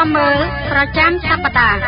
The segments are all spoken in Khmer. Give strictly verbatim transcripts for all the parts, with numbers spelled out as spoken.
มมือประจำสัปดาห์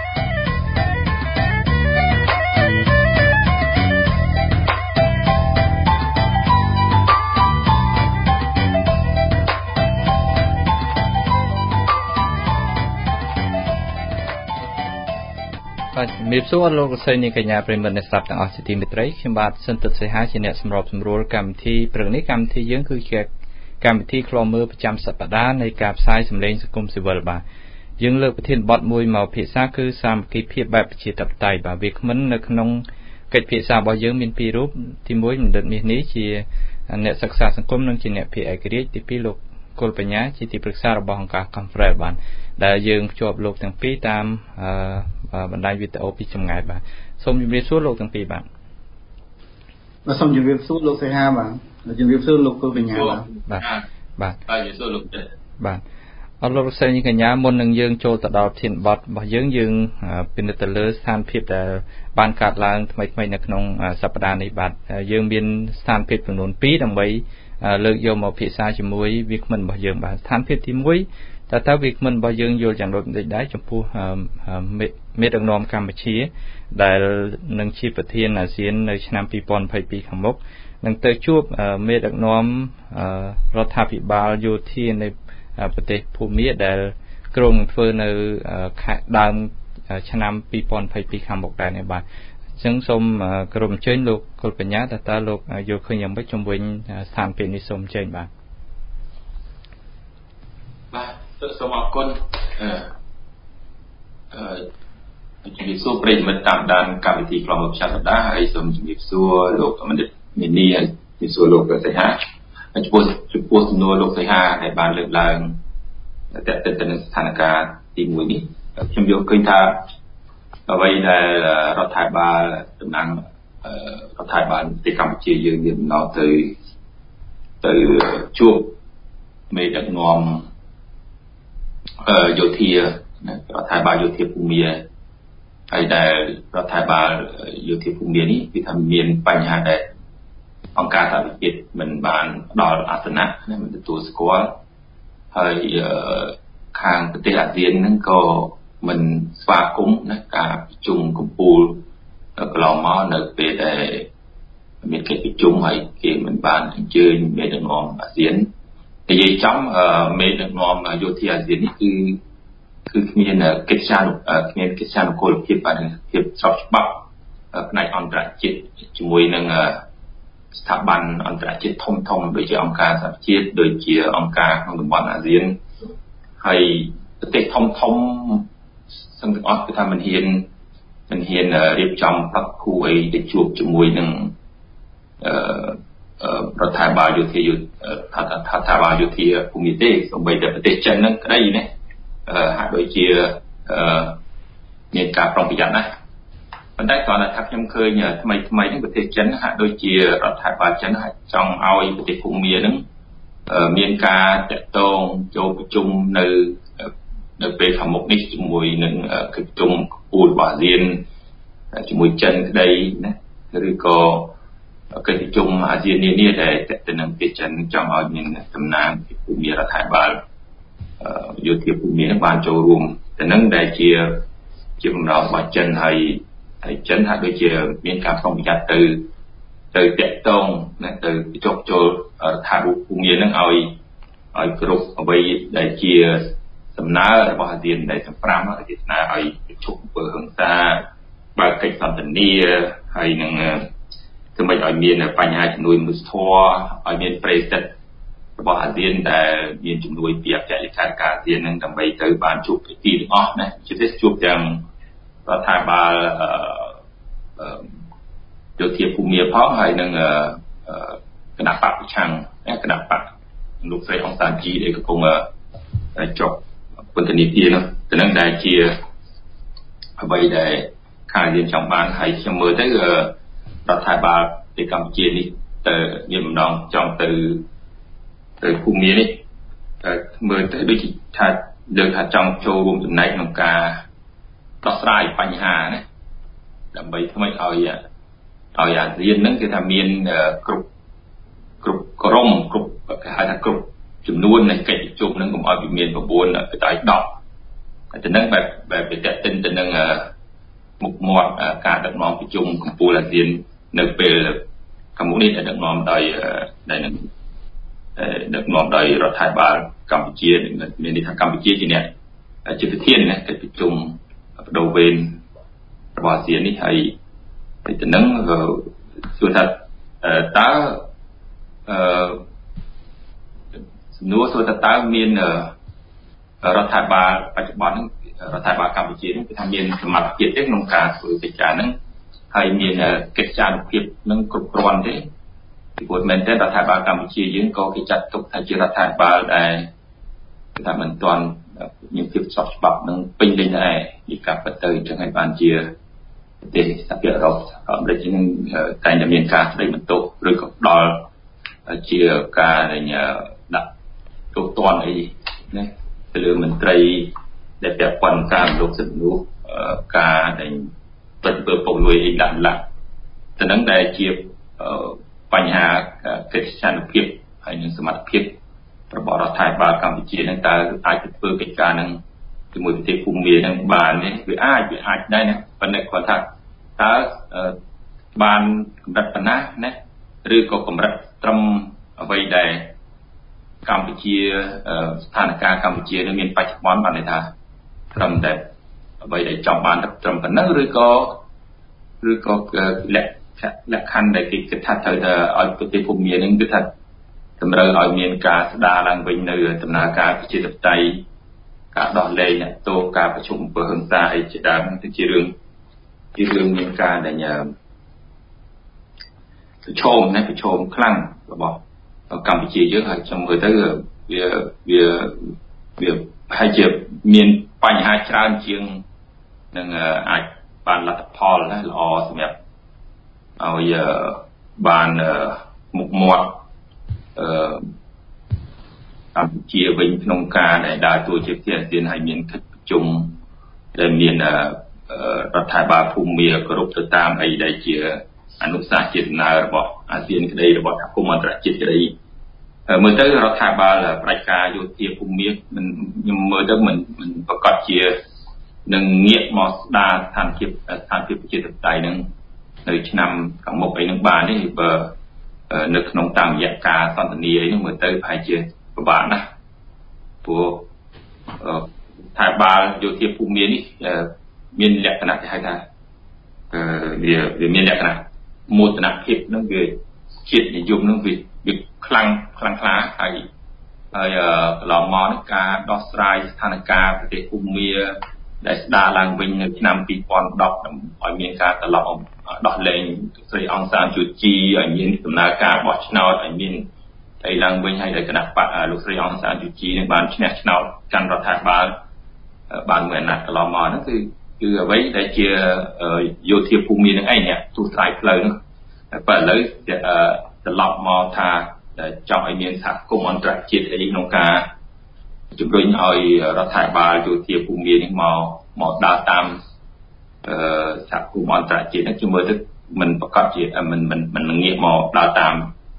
มีส่วนโลกเซนิกญาปริมาณในสัปดาห์อสิติมิตรขึ้นบาทสันติเสียหายเช่นเนี่ยสำหรับสำรวจกรรมที่ปรึกนี้กรรมที่ยังคือเกี่ยวกรรมที่คลอมือประจำสัปดาห์ในการใช้สำเร็จสกุลสิบวันบายังเลือกประเทศบอดมวยมาพิษาคือสามกิจเพียบแบบจิตตับไตบาวิกมันในขนมกิจพิษาบอยังมีปีรูปที่มวยมันเดินมีนี้ที่เนี่ยศึกษาสังคมนั่งจีเนี่ยพิไอกรีที่พิโลกกลปัญญาจิตปรึกษาระบองการคอนเฟรนซ์บันได้ยังจบโลกทั้งปีตามบันไดวิทย์โอปีจำไงบ้างสมยุบเรียสู้โลกทั้งปีบ้างเราสมยุบเรียสู้โลกเสียห้าบ้างเรายุบเรียสู้โลกกลปัญญาบ้างบ้างบ้างบ้างยุบสู้โลกเด็ดบ้างเอาโลกเสียนี่กันยามนหนึ่งยังโจตดาวเทียนบอดบ่ยังยังเป็นตะเลือสถานพิษแต่บ้านขาดลางทำไมทำไมในขนมสัปดาห์ในบัดยังเป็นสถานพิษเป็นหนุนปีดังไว้เลิกโยมเอาพิษาจมวยวิกมันบ่ยังบ้างสถานพิษที่มวยแต่ถ้าวิกมันบ่ยังโยอย่างโดดได้จมพูเมตองนอมกัมพูชีได้หนึ่งชีพประเทศอาเซียนในชนามปีปอนภัยปีขมกหนึ่งเตยจูบเมตองนอมรัฐพิบาลอยู่ที่ในประเทศภูมิได้กรงเฟอร์ในดาวชนามปีปอนภัยปีขมกได้ในบ้านซึ่งสมกรมเชิญลูกกลปัญญาแต่ตาลูกโยเคยยังไม่จมวิญสถานเป็นนิสมเชิญบ้านบ้านสมองคนเอ่อเอ่อจุดสู้ปริมาณตามด้านการวิธีกลองชาติได้ไอ้สมจุดสู้โลกมันจะมีนี่จุดสู้โลกก็ใช่ฮะจุดพูดจุดพูดสนุโลกใช่ฮะในบ้านเลือกลางแต่แต่ในสถานการณ์ที่มือนี้ฉันยกขึ้นท่าเอาไว้ในรัฐบาลตำแหน่งรัฐบาลที่กัมพูชียืนยันเราtừ từ chuộc mấy đặc ngomโยธีรัฐบาลโยธีภูมิไอ้แต่รัฐบาลโยธีภูมินี้ที่ทำเมียนปัญหาแต่องค์การสหประชาชาติมันบานดอลอาสนะนั่นมันตัวสกอร์ให้ข้างประเทศอาเซียนนั่นก็มันสวาคุ้มนะการประชุมกุมปูแล้วก็ลองมอในเปรได้มีการประชุมให้เกี่ยมันบานเจอเมดงอมอาเซียนแต่ยังจำเมดงอมโยธีอาเซียนนี่คือคือมีเนกิจการมีกิจการโคลพิบานเทียบชอบบักในอันตรจิตจมวยหนึ่งสถาบันอันตรจิตทมทมโดยเฉพาะองค์การสหประชาชาติโดยเฉพาะองค์การของตะวันอาเซียนให้ประเทศทมทมซึ่งออสคือทำมันเห็นมันเห็นเรียบจำพักคุยได้จูบจมวยหนึ่งรัฐบาลยุติยุทธรัฐบาลยุติภูมิเตสมัยแต่ประเทศจีนนั่นก็ได้เนี่ยหาโดยเฉพาะมีการปรองประหยัดนะมันได้ตอนนั้นทักยังเคยเนี่ยทำไมทำไมทั้งประเทศจีนหาโดยเฉพาะรัฐบาลจีนหาจ้องเอาประเทศภูมินั้นมีการจัดตรงโจประชุมในในเป็นขมุกนี้จมูกหนึ่งคือจงปูดว่าเรียนจมูกจันได้นะหรือก็คือจงอาเซียนนี่นี่ได้แต่เป็นนักเป็นจันจังเอาหนึ่งตำนานภูมิรัฐบาลโยธีภูมินักบาลโจรวมแต่นั่งได้เชียร์เชียร์เราว่าจันให้ให้จันหาโดยเชียร์มีการส่งยัดtừ từแต่ตรงนะtừจบโจทารุภูมินั่งเอาเอากรุ๊ปเอาไว้ได้เชียร์สำนักระบาดเดียนในสำปรามอะไรที่น่าไอ้ชุกเปิดหังซาบางกิจสัมพันธ์นี่ให้หนึ่งคือไม่ไอ้เมียนปัญหาจำนวนมุสทัวไอ้เมียนเปรตระบาดเดียนแต่เมียนจำนวนเปียกใจการการเดียนนั่งทำไปเจอบานชุกที่อ๋อนะชุดที่ชุกยังรัฐบาลโยธีภูมิเพราะให้หนึ่งกระดาษปักช่างกระดาษปักลูกใส่ของสารจีเด็กก็คงจบคนจะนิพนธ์เนาะแต่นั่งได้เชียร์เอาไว้ได้ข้าเรียนชาวบ้านให้เสมอได้รัฐบาลในกัมพูชีนี่แต่ยิ่งน้องจองtừ từภูมินี่เมื่อได้ด้วยถ้าเดินถ้าจองโชว์รวมถึงในนองการต่อสายปัญหาเนี่ยแต่ไม่ทำไมเอาอย่างเอาอย่างเรียนนั่นคือทำเมียนกรุบกรุบกระร่มกรุบหาทางกรุบจำนวนในกิจจุ่มนั้นผมเอาไปเมียนประบวนไปได้ดอกទៅនឹងបែបបែបទៅតេតិនទៅនឹងមុខមាត់ការដឹកនាំប្រជុំកម្ពុជាអាស៊ាននៅពេលកម្ពុជាដែលដឹកនាំដោយដែលនឹងដឹកនាំដោយរដ្ឋាភិបាលកម្ពុជាមានន័យថាកម្ពុជាជាអ្នកជាប្រធានណាកិច្ចប្រជុំបដូវវេនរបស់អាស៊ាននេះហើយទៅនឹងសួរថាតើអឺសំណួរសួរថាតើមានរដ្ឋាភិបាលបច្ចុប្បន្នរដ្ឋាភិបាលកម្ពុជានេះគឺថាមានសមត្ថភាពទេក្នុងការធ្វើកិច្ចការហ្នឹងហើយមានកិច្ចការភាពនឹងគ្រប់គ្រាន់ទេពីព្រោះមែនទេរដ្ឋាភិបាលកម្ពុជាយើងក៏គេចាត់ទុកថាជារដ្ឋាភិបាលដែលគឺថាមិនទាន់មានភាពស្របច្បាប់នឹងពេញលេញដែរពីការពិតទៅអញ្ចឹងហើយបានជាប្រទេសសហភាពអឺរ៉ុបអាមេរិកនឹងតែងតែមានការស្ដីបន្ទោសឬក៏ផ្ដល់ជាការដាក់ទោសទណ្ឌអីណាទៅលើមន្ត្រីដែលពាក់ព័ន្ធការលោកសិទ្ធិមនុស្សការដែលពិតធ្វើពុកលួយអីដាក់ឡាក់ទៅនឹងដែលជាបញ្ហាកិច្ចសន្តិភាពហើយនិងសមត្ថភាពរបស់រដ្ឋាភិបាលកម្ពុជានឹងតើអាចធ្វើកិច្ចការនឹងជាមួយប្រទេសភូមានឹងបានទេវាអាចវាអាចដែរណាប៉ុន្តែគាត់ថាតើបានកម្រិតប៉ុណ្ណាណាឬក៏កម្រិតត្រឹមអ្វីដែលកម្ពុជាស្ថានភាពកម្ពុជានឹងមានបច្ចុប្បន្នបានន័យថាត្រឹមតែអ្វីដែលចង់បានត្រឹមប៉ុណ្ណឹងឬក៏ឬក៏លក្ខលក្ខខណ្ឌដែលគេគិតថាត្រូវតែឲ្យប្រទេសភូមានឹងគឺថាតម្រូវឲ្យមានការស្ដារឡើងវិញនៅដំណើរការប្រជាធិបតេយ្យការដោះលែងអ្នកទោសការប្រជុំអំពើហិង្សាអីជាដើមទៅជារឿងជារឿងមានការដែលប្រឈមណាប្រឈមខ្លាំងរបស់កម្ពុជាយើងហើយខ្ញុំមើលទៅវាវាវាប្រហែលជាមានបញ្ហាច្រើនជាងនឹងអាចបានលទ្ធផលណាល្អសម្រាប់ឲ្យបានមុខមាត់អឺកម្ពុជាវិញក្នុងការដែលដើរតួជាប្រធានអាស៊ានហើយមានកិច្ចប្រជុំដែលមានរដ្ឋាភិបាលភូមាគោរពទៅតាមអីដែលជាអនុសាសន៍ជាដំណើររបស់អាស៊ានក្តីរបស់សហគមន៍អន្តរជាតិក្តីមើលទៅរដ្ឋាភិបាលផ្ដាច់ការយោធាភូមាមិនខ្ញុំមើលទៅមិនមិនប្រកាសជានឹងងាកមកស្ដារស្ថានភាពស្ថានភាពប្រជាធិបតេយ្យនឹងនៅឆ្នាំខាងមុខអីនឹងបានទេបើនៅក្នុងតាមរយៈការសន្ទនាអីនោះមើលទៅប្រហែលជាពិបាកណាស់ព្រោះរដ្ឋាភិបាលយោធាភូមានេះមានលក្ខណៈគេហៅថាវាវាមានលក្ខណៈមោទនភាពនឹងវាជាតិនិយមនឹងវាវាខ្លាំងខ្លាំងក្លាហើយហើយកន្លងមកនេះការដោះស្រាយស្ថានភាពប្រទេសភូមាដែលស្ដារឡើងវិញនៅឆ្នាំពីរពាន់ដប់ឲ្យមានការត្រឡប់ដោះលែងស្រីអង្សានជូជីឲ្យមានដំណើរការបោះឆ្នោតឲ្យមានអីឡើងវិញហើយដែលគណៈបកលោកស្រីអង្សានជូជីនឹងបានឈ្នះឆ្នោតកាន់រដ្ឋាភិបាលបានមួយអាណត្តិកន្លងមកហ្នឹងគឺគឺអ្វីដែលជាយោធាភូមានឹងឯងអ្នកទូស្រ័យផ្លូវហ្នឹងតែឥឡូវត្រឡប់មកថាចង់ឲ្យមានសហគមន៍អន្តរជាតិអីក្នុងការជំរុញឲ្យរដ្ឋាភិបាលយោធាភូមានេះមកមកដើរតាមសហគមន៍អន្តរជាតិហ្នឹងជំរឿទៅមិនប្រកាសជាមិនមិនមិនងាកមកដើរតាម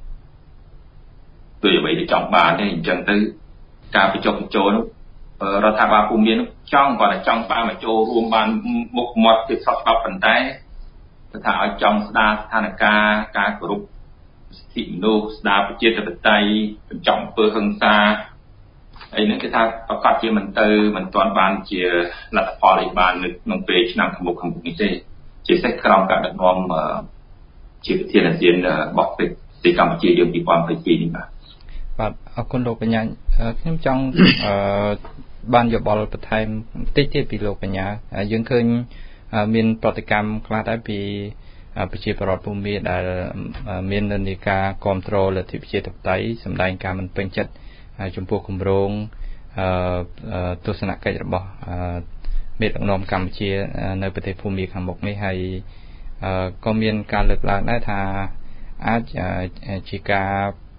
ដោយអ្វីដែលចង់បានទេអញ្ចឹងទៅការបញ្ចុះបញ្ចូលនោះរដ្ឋាភិបាលភូមានោះចង់គាត់តែចង់បានមកចូលរួមបានមុខមាត់ពីស្របច្បាប់ប៉ុន្តែគឺថាឲ្យចង់ស្ដារស្ថានភាពការគោរពសិទ្ធិមនុស្សស្ដារប្រជាធិបតេយ្យបញ្ចប់អំពើហិង្សាអីហ្នឹងគឺថាប្រកាសជាមិនទៅមិនទាន់បានជាលទ្ធផលអីបាននៅក្នុងពេលឆ្នាំខាងមុខខាងមុខនេះទេជាពិសេសក្រោមការដឹកនាំជាប្រធានអាស៊ានរបស់ប្រទេសកម្ពុជាយើងពីរពាន់ยี่สิบពីរនេះបាទបាទអរគុណលោកបញ្ញាខ្ញុំចង់អឺបានយោបល់បន្ថែមបន្តិចទៀតពីលោកបញ្ញាយើងឃើញមានប្រតិកម្មខ្លះដែរពីប្រជាពលរដ្ឋភូមាដែលមាននិន្នាការគ្រប់គ្រងលទ្ធិប្រជាធិបតេយ្យសម្ដែងការមិនពេញចិត្តចំពោះគម្រោងទស្សនកិច្ចរបស់មេដឹកនាំកម្ពុជានៅប្រទេសភូមាខាងមុខនេះហើយក៏មានការលើកឡើងដែរថាអាចជាការ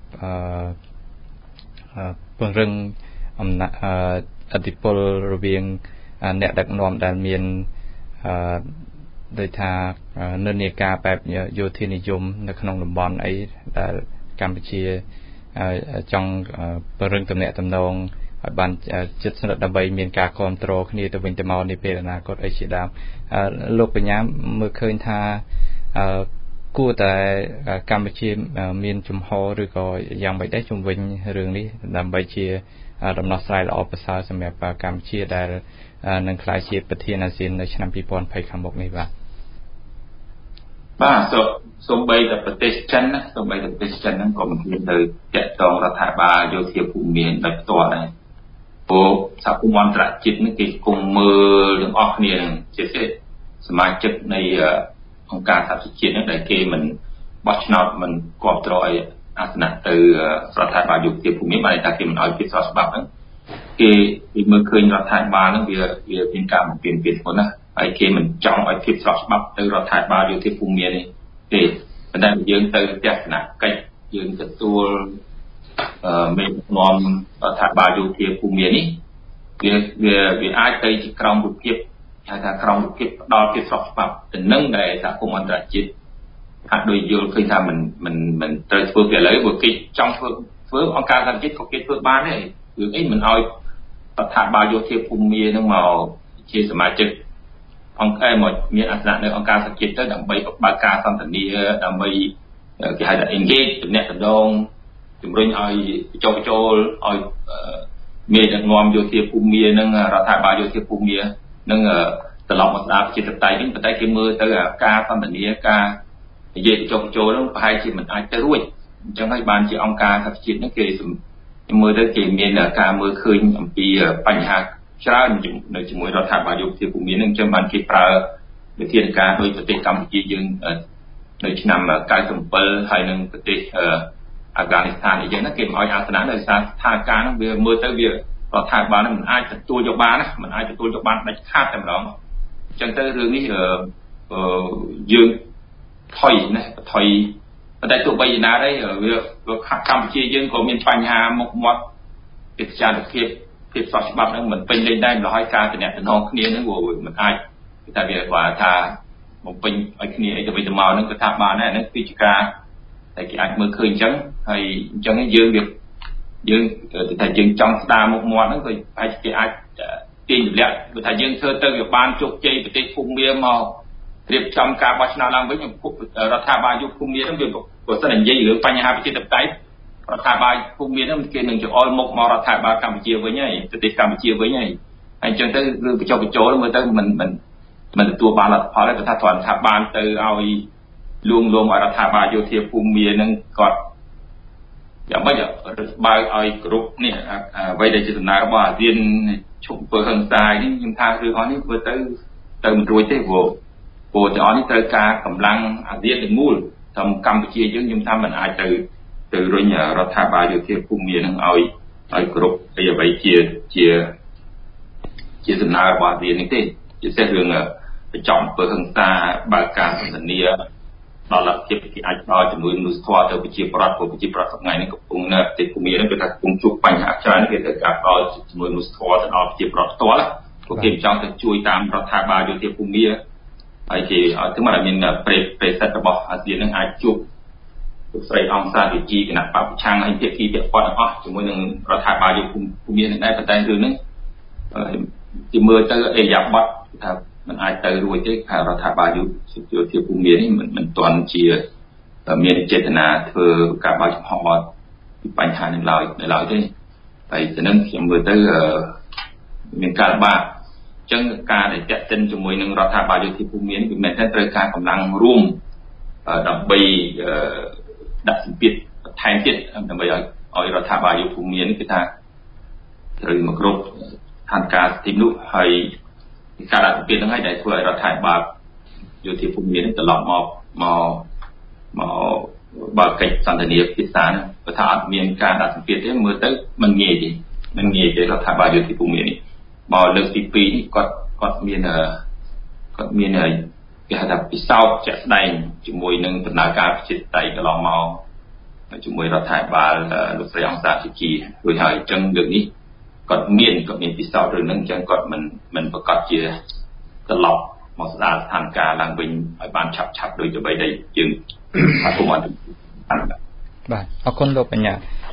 ពង្រឹងអំណាចអធិបុលរវាងអ្នកដឹកនាំដែលមានដោយថានិន្នាការបែបយោធានិយមនៅក្នុងតំបន់អីដែលកម្ពុជាចង់ពង្រឹងទំនាក់ទំនងឲ្យបានចិត្តស្និទ្ធដើម្បីមានការគ្រប់គ្រងគ្នាទៅវិញទៅមកនេះពេលអនាគតអីជាដើមលោកបញ្ញាមើលឃើញថាគួរតែកម្ពុជាមានជំហរឬក៏យ៉ាងម៉េចដែរជំវិញរឿងនេះដើម្បីជាដំណោះស្រាយល្អប្រសើរសម្រាប់កម្ពុជាដែលនឹងក្លាយជាប្រធានអាស៊ាននៅឆ្នាំពីរពាន់ยี่สิบខាងមុខនេះបាទបាទសូសូម្បីតែប្រទេសចិនណាសូម្បីតែប្រទេសចិនហ្នឹងក៏មិនមានទៅតាក់ទងរដ្ឋាភិបាលយោធាភូមិមានដោយផ្ទាល់ដែរព្រោះសហគមន៍អន្តរជាតិនេះគេគង់មើលទាំងអស់គ្នានឹងជាពិសេសសមាជិកនៃអង្គការសហប្រជាជាតិហ្នឹងដែលគេមិនបោះឆ្នោតមិនគ្រប់គ្រងឲ្យអាសនៈទៅរដ្ឋាភិបាលយោធាភូមិមានបានតែគេមិនឲ្យភាពស្របច្បាប់ហ្នឹងគេគេមើលឃើញរដ្ឋាភិបាលហ្នឹងវាវាមានការបំពេញពីខ្លួនណាហើយគេមិនចង់ឲ្យភាពស្របច្បាប់ទៅរដ្ឋាភិបាលយោធាភូមិមាននេះទេប៉ុន្តែយើងទៅទស្សនកិច្ចយើងទទួលអឺមេដឹកនាំរដ្ឋាភិបាលយោធាភូមិមាននេះវាវាវាអាចទៅជាក្រមរូបភាពហៅថាក្រមរូបភាពផ្ដល់ភាពស្របច្បាប់ទៅនឹងដែលសហគមន៍អន្តរជាតិហាក់ដូចយល់ឃើញថាមិនមិនមិនត្រូវធ្វើពីឥឡូវព្រោះគេចង់ធ្វើធ្វើអង្គការសហជាតិក៏គេធ្វើបានដែររឿងអីមិនឲ្យរដ្ឋាភិបាលយោធាភូមិមាននឹងមកជាសមាជិកអង្គការមកមានអាសនៈនៅអង្គការសហជាតិទៅដើម្បីបើកការសន្ទនាដើម្បីគេហៅថា engage ទំនាក់ទំនងជំរុញឲ្យបញ្ចុះបញ្ចូលឲ្យមានដឹកនាំយោធាភូមិមាននិងរដ្ឋាភិបាលយោធាភូមិមាននឹងត្រឡប់មកស្ដារប្រជាធិបតេយ្យវិញប៉ុន្តែគេមើលទៅការសន្ទនាការនិយាយបញ្ចុះបញ្ចូលនោះប្រហែលជាមិនអាចទៅរួចអញ្ចឹងហើយបានជាអង្គការសហជាតិនេះគេមើលទៅគេមានការមើលឃើញអំពីបញ្ហាច្រើននៅជាមួយរដ្ឋាភិបាលយោធាភូមិមាននឹងអញ្ចឹងបានគេប្រើវិធានការដោយប្រទេសកម្ពុជាយើងនៅឆ្នាំเก้าสิบเจ็ดហើយនឹងប្រទេសអាហ្គានីស្ថានអីចឹងណាគេមិនឲ្យអាសនៈដោយសារស្ថានភាពហ្នឹងវាមើលទៅវារដ្ឋាភិបាលហ្នឹងមិនអាចទទួលយកបានណាមិនអាចទទួលយកបានដាច់ខាតតែម្ដងអញ្ចឹងទៅរឿងនេះយើងថយណាថយប៉ុន្តែទោះបីយ៉ាងណាដែរវាកម្ពុជាយើងក៏មានបញ្ហាមុខមាត់កិច្ចការភាពភាពស្របច្បាប់ហ្នឹងមិនពេញលេញដែរម្ល៉េះហើយការតំណែងតំណងគ្នាហ្នឹងវាមិនអាចគេថាវាគាត់ថាបំពេញឲ្យគ្នាអីទៅវិញទៅមកហ្នឹងគឺថាបានដែរហ្នឹងគឺជាការតែគេអាចមើលឃើញអញ្ចឹងហើយអញ្ចឹងយើងវាយើងតែយើងចង់ស្ដារមុខមាត់ហ្នឹងក៏ប្រហែលជាគេអាចទាញទម្លាក់គឺថាយើងធ្វើទៅវាបានជោគជ័យប្រទេសភូមិមានមករៀបចំការបោះឆ្នោតឡើងវិញរដ្ឋាភិបាលយុគភូមិមានហ្នឹងវាបើសិននិយាយរឿងបញ្ហាប្រជាធិបតេយ្យរដ្ឋាភិបាលភូមិមានហ្នឹងគេនឹងចោលមុខមករដ្ឋាភិបាលកម្ពុជាវិញហើយប្រទេសកម្ពុជាវិញហើយហើយអញ្ចឹងទៅរឿងបញ្ចុះបញ្ចូលមើលទៅមិនមិនមិនទទួលបានលទ្ធផលទេគាត់ថាគ្រាន់ថាបានទៅឲ្យលួងលោមឲ្យរដ្ឋាភិបាលយោធាភូមិមានហ្នឹងគាត់យ៉ាងម៉េចបើកឲ្យគ្រប់នេះអ្វីដែលជាដំណើររបស់អាស៊ានឈប់ធ្វើហិង្សានេះខ្ញុំថារឿងអស់នេះធ្វើទៅទៅមិនរួចទេព្រោះព្រោះទាំងអស់នេះត្រូវការកម្លាំងអាស៊ានទាំងមូលតាមកម្ពុជាយើងខ្ញុំថាមិនអាចទៅទៅរុញរដ្ឋាភិបាលយោធាភូមិមាននឹងឲ្យឲ្យគ្រប់អីអ្វីជាជាជាដំណើររបស់អាស៊ាននេះទេជាពិសេសរឿងបញ្ចប់អំពើហិង្សាបើកការសន្ទនាដល់លទ្ធភាពគេអាចផ្ដល់ជំនួយមនុស្សធម៌ទៅប្រជាប្រដ្ឋព្រោះប្រជាប្រដ្ឋថ្ងៃនេះកំពុងនៅប្រទេសភូមិនេះគេថាកំពុងជួបបញ្ហាច្រើនគេត្រូវការផ្ដល់ជំនួយមនុស្សធម៌ទៅដល់ប្រជាប្រដ្ឋផ្ទាល់ព្រោះគេចង់ទៅជួយតាមរដ្ឋាភិបាលយោធាភូមិហើយគេឲ្យទៅមកឲ្យមានប្រេប្រេសិទ្ធរបស់អាស៊ាននឹងអាចជួបលោកស្រីអង្គសាវិជីគណៈបព្វឆាំងហើយភាគីពាក់ព័ន្ធទាំងអស់ជាមួយនឹងរដ្ឋាភិបាលយោធាភូមិនឹងដែរប៉ុន្តែរឿងហ្នឹងជាមើលទៅអេយ៉ាបត់ថាមិនអាចទៅរួចទេថារដ្ឋាភិបាលយោធាភូមិនេះមិនមិនទាន់ជាមានចេតនាធ្វើការបើកចំហពីបញ្ហានេះឡើយនៅឡើយទេហើយទៅនឹងខ្ញុំមើលទៅមានការលំបាកអញ្ចឹងការដែលតាក់ទិនជាមួយនឹងរដ្ឋាភិបាលយោធាភូមិនេះវាមិនមែនត្រូវការកម្លាំងរួមដើម្បីដាក់សម្ពាធបន្ថែមទៀតដើម្បីឲ្យឲ្យរដ្ឋាភិបាលយោធាភូមិនេះគឺថាត្រូវមកគ្រប់ស្ថានភាពទីនោះហើយការដាក់សម្ពាធហ្នឹងហើយដែលធ្វើឲ្យរដ្ឋាភិបាលយោធាភូមិមានត្រឡប់មកមកមកបើកិច្ចសន្ទនាភាសាហ្នឹងបើថាអត់មានការដាក់សម្ពាធទេមើលទៅមិនងាយទេមិនងាយទេរដ្ឋាភិបាលយោធាភូមិមាននេះមកលើកទីពីរនេះគាត់គាត់មានគាត់មានគេហៅថាពិសោធន៍ជាក់ស្ដែងជាមួយនឹងដំណើរការប្រជាធិបតេយ្យកន្លងមកជាមួយរដ្ឋាភិបាលលោកស្រីអង្គសាជីជីរួចហើយអញ្ចឹងលើកនេះគាត់មានគាត់មានពិសោធន៍រឿងហ្នឹងអញ្ចឹងគាត់មិនមិនប្រកាសជាត្រឡប់មកស្ដារស្ថានភាពឡើងវិញឲ្យបានឆាប់ឆាប់ដោយទៅបីដែលយើងអរគុណបាទបាទអរគុណលោកបញ្ញា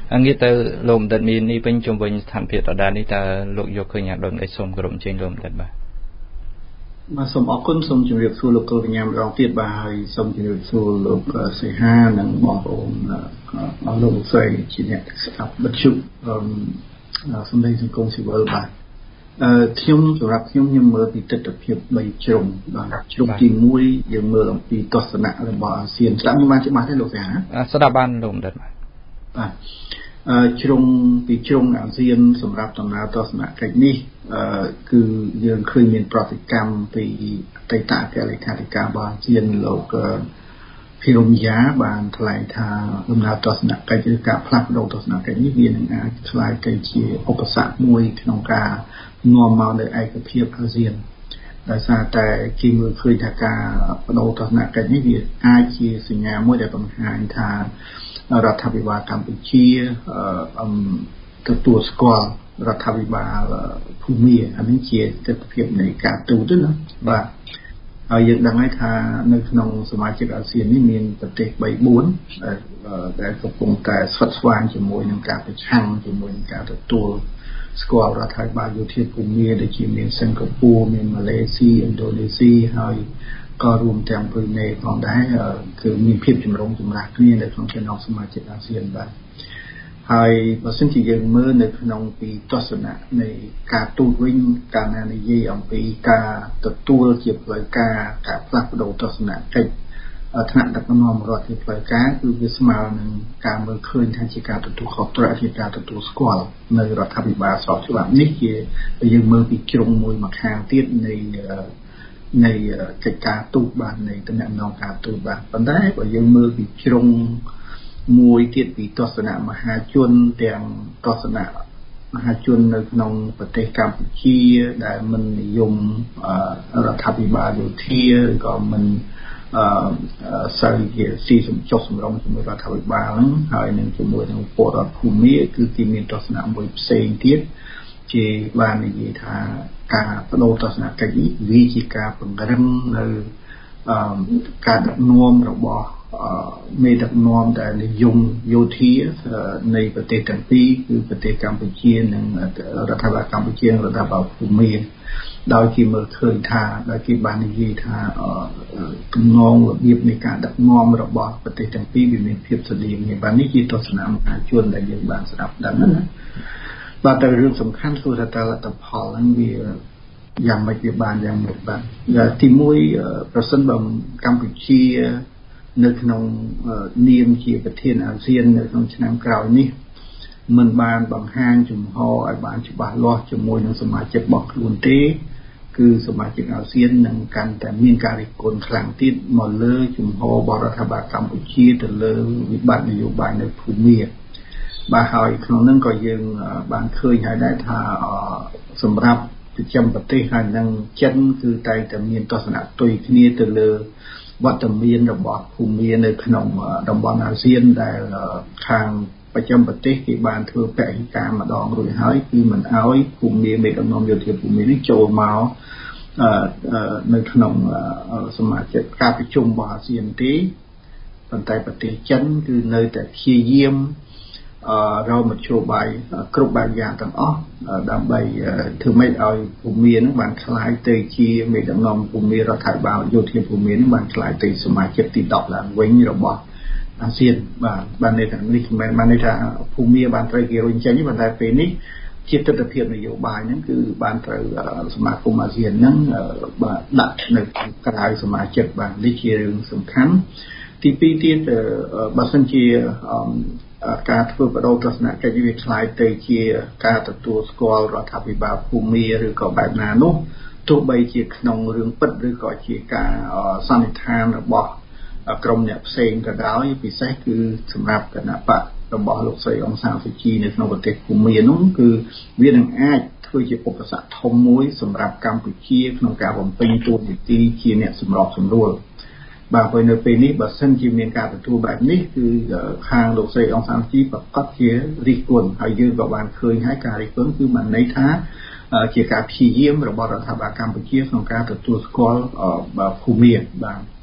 ងារទៅលោកបណ្ឌិតមាននេះវិញជំវិញស្ថានភាពដដែលនេះតើលោកយកឃើញយ៉ាងដូចម្ដេចសូមគោរពអញ្ជើញលោកបណ្ឌិតបាទបាទសូមអរគុណសូមជម្រាបសួរលោកកុលកញ្ញាម្ដងទៀតបាទហើយសូមជម្រាបសួរលោកសេហានិងបងប្អូនអរលោកលោកស្រីជាអ្នកស្ដាប់បទជុំសម្លេងសង្គមស៊ីវិលបាទអឺខ្ញុំសម្រាប់ខ្ញុំខ្ញុំមើលពីទស្សនវិជ្ជាបីជ្រុងបាទជ្រុងទីមួយយើងមើលអំពីទស្សនៈរបស់អាស៊ានស្ដាប់ខ្ញុំបានច្បាស់ទេលោកសេហាស្ដាប់បានលោកបណ្ឌិតបាទបាទអឺជ្រុងពីជ្រុងអាស៊ានសម្រាប់ដំណើរទស្សនកិច្ចនេះអឺគឺយើងឃើញមានប្រតិកម្មពីអតីតអគ្គលេខាធិការរបស់អាស៊ានលោកភិរមយ៉ាបានថ្លែងថាដំណើរទស្សនកិច្ចឬការផ្លាស់ប្ដូរទស្សនកិច្ចនេះវានឹងអាចឆ្លើយទៅជាឧបសគ្គមួយក្នុងការនាំមកនៅឯកភាពអាស៊ានដោយសារតែគេមើលឃើញថាការបដូរទស្សនកិច្ចនេះវាអាចជាសញ្ញាមួយដែលបង្ហាញថារដ្ឋាភិបាលកម្ពុជាអឺទទួលស្គាល់រដ្ឋាភិបាលភូមាអានេះជាទស្សនវិជ្ជានៃការទូតណាបាទហើយយើងដឹងហើយថានៅក្នុងសមាជិកអាស៊ាននេះមានប្រទេសបី បួនដែលដែលកំពុងតែស្វិតស្វាញជាមួយនឹងការប្រឆាំងជាមួយនឹងការទទួលស្គាល់រដ្ឋាភិបាលយោធាភូមាដូចជាមានសិង្ហបុរីមានម៉ាឡេស៊ីឥណ្ឌូនេស៊ីហើយក៏រួមទាំងប្រទេសនេផងដែរគឺមានភាពចម្រុងចម្រាស់គ្នានៅក្នុងចំណោមសមាជិកអាស៊ានបាទហើយបើសិនជាយើងមើលនៅក្នុងពីទស្សនៈនៃការទូតវិញការណានិយាយអំពីការទទួលជាផ្លូវការការផ្លាស់ប្ដូរទស្សនៈកិច្ចថ្នាក់ដឹកនាំរដ្ឋជាផ្លូវការគឺវាស្មើនឹងការមើលឃើញថាជាការទទួលខុសត្រូវជាការទទួលស្គាល់នៅរដ្ឋាភិបាលស្របច្បាប់នេះជាយើងមើលពីជ្រុងមួយមកខាងទៀតនៃនៃកិច្ចការទូតបាទនៃតំណែងការទូតបាទប៉ុន្តែបើយើងមើលពីជ្រុងមួយទៀតពីទស្សនៈមហាជនទាំងទស្សនៈមហាជននៅក្នុងប្រទេសកម្ពុជាដែលមិននិយមរដ្ឋាភិបាលយោធាឬក៏មិនអឺសូវជាស៊ីសំចុះសម្រុងជាមួយរដ្ឋាភិបាលហ្នឹងហើយនឹងជាមួយនឹងពលរដ្ឋភូមិគឺគេមានទស្សនៈមួយផ្សេងទៀតជាបាននិយាយថាការបដូរទស្សនកិច្ចនេះវាជាការពង្រឹងនៅអឺការដឹកនាំរបស់មេដឹកនាំដែលនិយមយោធានៃប្រទេសទាំងពីរគឺប្រទេសកម្ពុជានិងរដ្ឋាភិបាលកម្ពុជានិងរដ្ឋាភិបាលភូមាដោយគេមើលឃើញថាដោយគេបាននិយាយថាទំនងរបៀបនៃការដឹកនាំរបស់ប្រទេសទាំងពីរវាមានភាពស្តីងនេះបាទនេះជាទស្សនៈមហាជនដែលយើងបានស្ដាប់ដឹងណាបាទតែរឿងសំខាន់គឺថាលទ្ធផលហ្នឹងវាយ៉ាងម៉េចវាបានយ៉ាងម៉េចបាទទីមួយប្រសិនបើកម្ពុជានៅក្នុងនាមជាប្រធានអាស៊ាននៅក្នុងឆ្នាំក្រោយនេះមិនបានបង្ហាញជំហរឲ្យបានច្បាស់លាស់ជាមួយនឹងសមាជិករបស់ខ្លួនទេគឺសមាជិកអាស៊ាននឹងកាន់តែមានការរិះគន់ខ្លាំងទៀតមកលើជំហររបស់រដ្ឋាភិបាលកម្ពុជាទៅលើវិបត្តិនយោបាយនៅភូមាបាទហើយក្នុងនោះក៏យើងបានឃើញហើយដែរថាសម្រាប់ប្រចាំប្រទេសហើយនឹងចិនគឺតែតែមានទស្សនៈផ្ទុយគ្នាទៅលើវត្តមានរបស់ភូមានៅក្នុងតំបន់អាស៊ានដែលខាងប្រចាំប្រទេសគេបានធ្វើពហិការម្ដងរួចហើយគឺមិនអោយភូមាមេដឹកនាំយោធាភូមានេះចូលមកនៅក្នុងសមាជិកការប្រជុំរបស់អាស៊ានទេប៉ុន្តែប្រទេសចិនគឺនៅតែព្យាយាមអឺរកមធ្យោបាយគ្រប់បែបយ៉ាងទាំងអស់ដើម្បីធ្វើម៉េចឲ្យភូមានឹងបានខ្លាយទៅជាមេដឹកនាំភូមារដ្ឋាភិបាលយោធាភូមានឹងបានខ្លាយទៅសមាជិកទីដប់ឡើងវិញរបស់អាស៊ានបាទបានន័យថានេះមិនមែនបានន័យថាភូមាបានត្រូវគេរុញចេញទេប៉ុន្តែពេលនេះជាទស្សនវិជ្ជានយោបាយហ្នឹងគឺបានត្រូវសមាគមអាស៊ានហ្នឹងបាទដាក់នៅក្រៅសមាជិកបាទនេះជារឿងសំខាន់ទីពីរទៀតបើសិនជាការធ្វើបដូរទស្សនកិច្ចវាឆ្លាយទៅជាការទទួលស្គាល់រដ្ឋាភិបាលភូមាឬក៏បែបណានោះទោះបីជាក្នុងរឿងពិតឬក៏ជាការសន្និដ្ឋានរបស់ក្រុមអ្នកផ្សេងក៏ដោយពិសេសគឺសម្រាប់គណៈបករបស់លោកស្រីអង្សានសុជីនៅក្នុងប្រទេសភូមានោះគឺវានឹងអាចធ្វើជាឧបសគ្គធំមួយសម្រាប់កម្ពុជាក្នុងការបំពេញតួនាទីជាអ្នកសម្របសម្រួលបាទពេលនៅពេលនេះបើសិនជាមានការទទួលបែបនេះគឺខាងលោកស្រីអង្សានសុជីប្រកាសជារិះគន់ហើយយើងក៏បានឃើញហើយការរិះគន់គឺបានន័យថាជាការព្យាយាមរបស់រដ្ឋាភិបាលកម្ពុជាក្នុងការទទួលស្គាល់ភូមាបាទ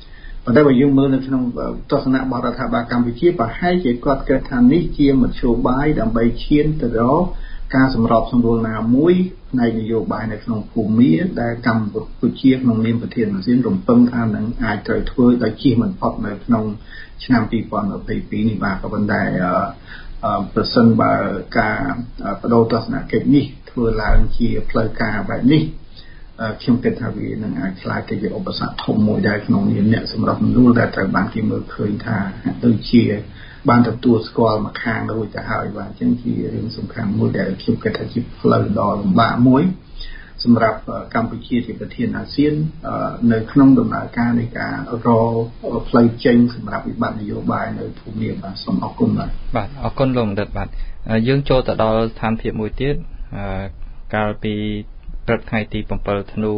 ប៉ុន្តែបើយើងមើលនៅក្នុងទស្សនៈរបស់រដ្ឋាភិបាលកម្ពុជាប្រហែលជាគាត់គិតថានេះជាមធ្យោបាយដើម្បីឈានទៅរកការសម្របសម្រួលណាមួយផ្នែកនយោបាយនៅក្នុងភូមិដែលកម្ពុជាក្នុងនាមប្រធានអាស៊ានរំពឹងថានឹងអាចត្រូវធ្វើដោយជៀសមិនផុតនៅក្នុងឆ្នាំពីរពាន់ម្ភៃពីរនេះបាទក៏ប៉ុន្តែប្រសិនបើការបដូរទស្សនកិច្ចនេះធ្វើឡើងជាផ្លូវការបែបនេះខ្ញុំគិតថាវានឹងអាចខ្លាយទៅជាឧបសគ្គធំមួយដែរក្នុងនាមអ្នកសម្របសម្រួលដែលត្រូវបានគេមើលឃើញថាដូចជាបានទទួលស្គាល់មកខាងរួចទៅហើយបាទអញ្ចឹងជារឿងសំខាន់មួយដែលខ្ញុំគិតថាជាផ្លូវដ៏លំបាកមួយសម្រាប់កម្ពុជាជាប្រធានអាស៊ាននៅក្នុងដំណើរការនៃការរកផ្លូវចេញសម្រាប់វិបត្តិនយោបាយនៅភូមិបាទសូមអរគុណបាទបាទអរគុណលោកបណ្ឌិតបាទយើងចូលទៅដល់ស្ថានភាពមួយទៀតកាលពីព្រឹកថ្ងៃទីbảyធ្នូ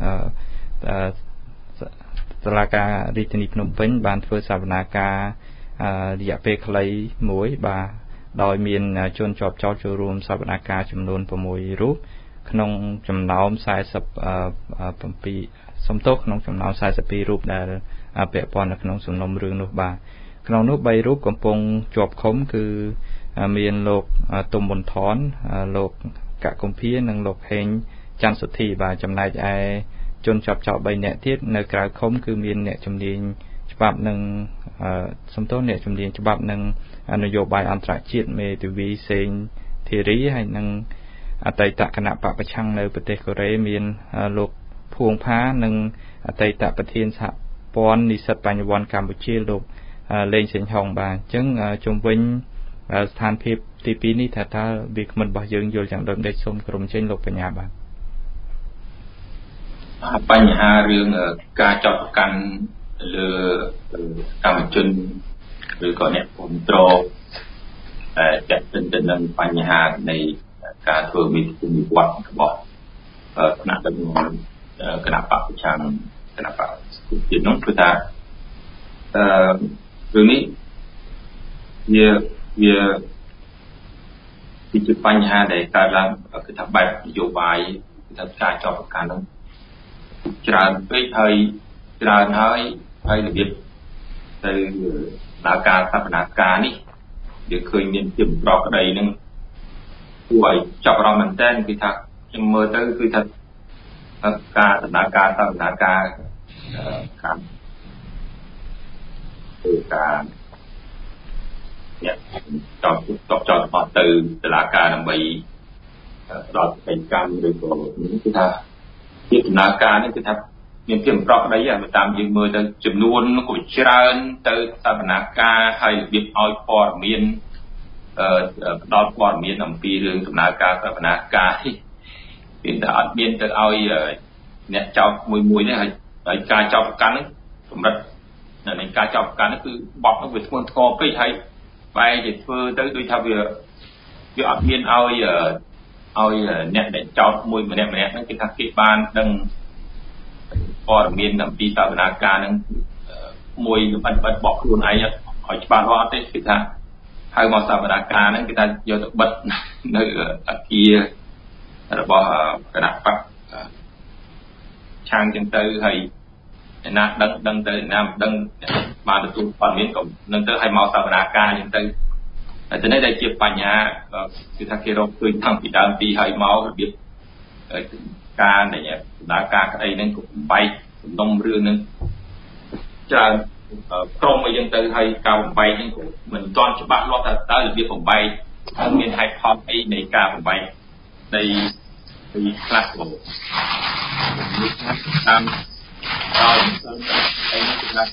តុលាការរាជធានីភ្នំពេញបានធ្វើសវនាការរយៈពេលខ្លីមួយបាទដោយមានជនជាប់ចោទចូលរួមសវនាការចំនួន៦រូបក្នុងចំណោម四十bảyសំទោសក្នុងចំណោម四十二រូបដែលពាក់ព័ន្ធនៅក្នុងសំណុំរឿងនោះបាទក្នុងនោះបីរូបកំពុងជាប់ឃុំគឺមានលោកទុំប៊ុនថនលោកកកុម្ភានិងលោកហេងច័ន្ទសុធីបាទចំណែកឯជនជាប់ចោទបីនាក់ទៀតនៅក្រៅឃុំគឺមានអ្នកជំនាញច្បាប់និងសំទោសអ្នកជំនាញច្បាប់និងនយោបាយអន្តរជាតិមេធាវីសេងធីរីហើយនិងអតីតគណៈបកប្រឆាំងនៅប្រទេសកូរ៉េមានលោកភួងផានិងអតីតប្រធានសហព័ន្ធនិស្សិតបញ្ញវន្តកម្ពុជាលោកលេងសេងហុងបាទអញ្ចឹងជំវិញស្ថានភាពទីពីរនេះថាតើវាគ្មិនរបស់យើងយល់យ៉ាងដូចម្ដេចសូមក្រុមចេញលោកបញ្ញាបាទបញ្ហារឿងការចោទប្រកាន់លើកម្មជនឬក៏អ្នកគ្រប់គ្រងតែចាក់ទិនទៅនឹងបញ្ហានៃការធ្វើវិធានវត្តរបស់គណៈដឹកនាំគណៈបកប្រឆាំងគណៈបកជាតិនោះគឺថាអឺរឿងនេះវាវាជាបញ្ហាដែលកើតឡើងគឺថាបែបនយោបាយគឺថាការចោទប្រកាន់នោះច្រើនពេកហើយច្រើនហើយហើយរបៀបទៅដល់ការសកម្មភាពនេះវាឃើញមានជាប្រកក្តីនឹងគួរឲ្យចាប់អារម្មណ៍មែនតើគឺថាខ្ញុំមើលទៅគឺថាការដំណើរការសកម្មភាពការការធ្វើការអ្នកចោទចោទចោទអត់ទៅតុលាការដើម្បីផ្ដល់សេចក្ដីកម្មឬក៏គឺថាជាដំណើរការនេះគឺថាមានភាពប្រកក្តីហើយតាមយើងមើលទៅចំនួនក៏ច្រើនទៅសកម្មភាពហើយរបៀបឲ្យព័ត៌មានអឺផ្ដល់ព័ត៌មានអំពីរឿងដំណើរការសកម្មភាពនេះវាតែអត់មានទៅឲ្យអ្នកចោទមួយមួយនេះហើយការចោទប្រកាន់នេះកម្រិតនៃការចោទប្រកាន់នេះគឺបបនោះវាធ្ងន់ធ្ងរពេកហើយបែរជាធ្វើទៅដូចថាវាវាអត់មានឲ្យឲ្យអ្នកដែលចោទមួយម្នាក់ម្នាក់ហ្នឹងគេថាគេបានដឹងព័ត៌មានអំពីសវនាការហ្នឹងមួយបិទបិទបកខ្លួនឯងឲ្យច្បាស់លាស់អត់ទេគេថាហៅមកសវនាការហ្នឹងគេថាយកទៅបិទនៅអគាររបស់គណៈបកឆាងចឹងទៅហើយណាដឹងដឹងទៅណាមិនដឹងបានទទួលព័ត៌មានក៏នឹងទៅឲ្យមកសវនាការចឹងទៅតែនេះដែលជាបញ្ហាគឺថាគេរកឃើញតាំងពីដើមទីឲ្យមករបៀបការនៃដំណើរការក្តីហ្នឹងក៏បំបែកសំណុំរឿងហ្នឹងច្រើនក្រុមអីចឹងទៅហើយការបំបែកហ្នឹងក៏មិនទាន់ច្បាស់លាស់ថាតើរបៀបបំបែកមានហេតុផលអីនៃការបំបែកនៃពីខ្លះក៏តាមដល់អីនេះគឺថា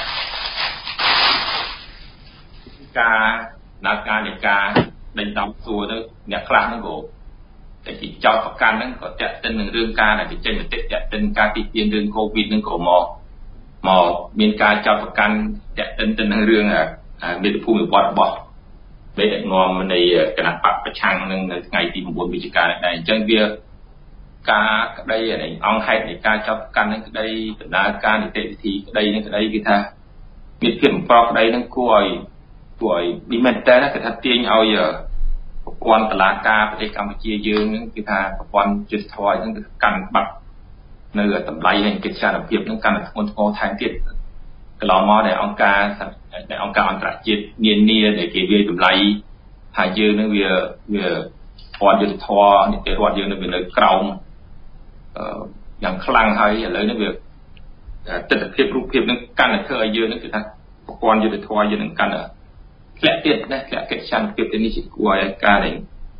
ការដំណើរការនៃការដេញដោលសួរទៅអ្នកខ្លះហ្នឹងក៏តែជាចោតប្រកាន់ហ្នឹងក៏តាក់ទិននឹងរឿងការដែលចេញមតិតាក់ទិនការទីទានរឿងកូវីដហ្នឹងក៏មកមកមានការចោតប្រកាន់តាក់ទិនទៅនឹងរឿងមេត្តាភូមិវត្តរបស់មេដឹកនាំនៃគណៈបកប្រឆាំងនឹងនៅថ្ងៃទី៩វិច្ឆិកានេះដែរអញ្ចឹងវាការក្តីនៃអង្គហេតុនៃការចោតប្រកាន់ហ្នឹងក្តីដំណើរការនីតិវិធីក្តីហ្នឹងក្តីគឺថាមានភាពប្រកក្តីហ្នឹងគួរឲ្យគួរឲ្យពីមែនតើគេថាទាញឲ្យប្រព័ន្ធតុលាការប្រទេសកម្ពុជាយើងហ្នឹងគឺថាប្រព័ន្ធយុត្តិធម៌ហ្នឹងគឺកាន់បាត់នៅតម្លៃនៃកិច្ចការភាពហ្នឹងកាន់តែធ្ងន់ធ្ងរថែមទៀតកន្លងមកដែលអង្គការដែលអង្គការអន្តរជាតិនានាដែលគេវាតម្លៃថាយើងនឹងវាវារដ្ឋយុទ្ធធរនីតិរដ្ឋយើងនឹងវានៅក្រោមអឺយ៉ាងខ្លាំងហើយឥឡូវនេះវាទស្សនវិជ្ជារូបភាពនឹងកាន់តែធ្វើឲ្យយើងនឹងគឺថាប្រព័ន្ធយុទ្ធធរយើងនឹងកាន់តែធ្លាក់ទៀតណាធ្លាក់កិច្ចចន្ទភាពទៅនេះជាគួរឲ្យការនេះ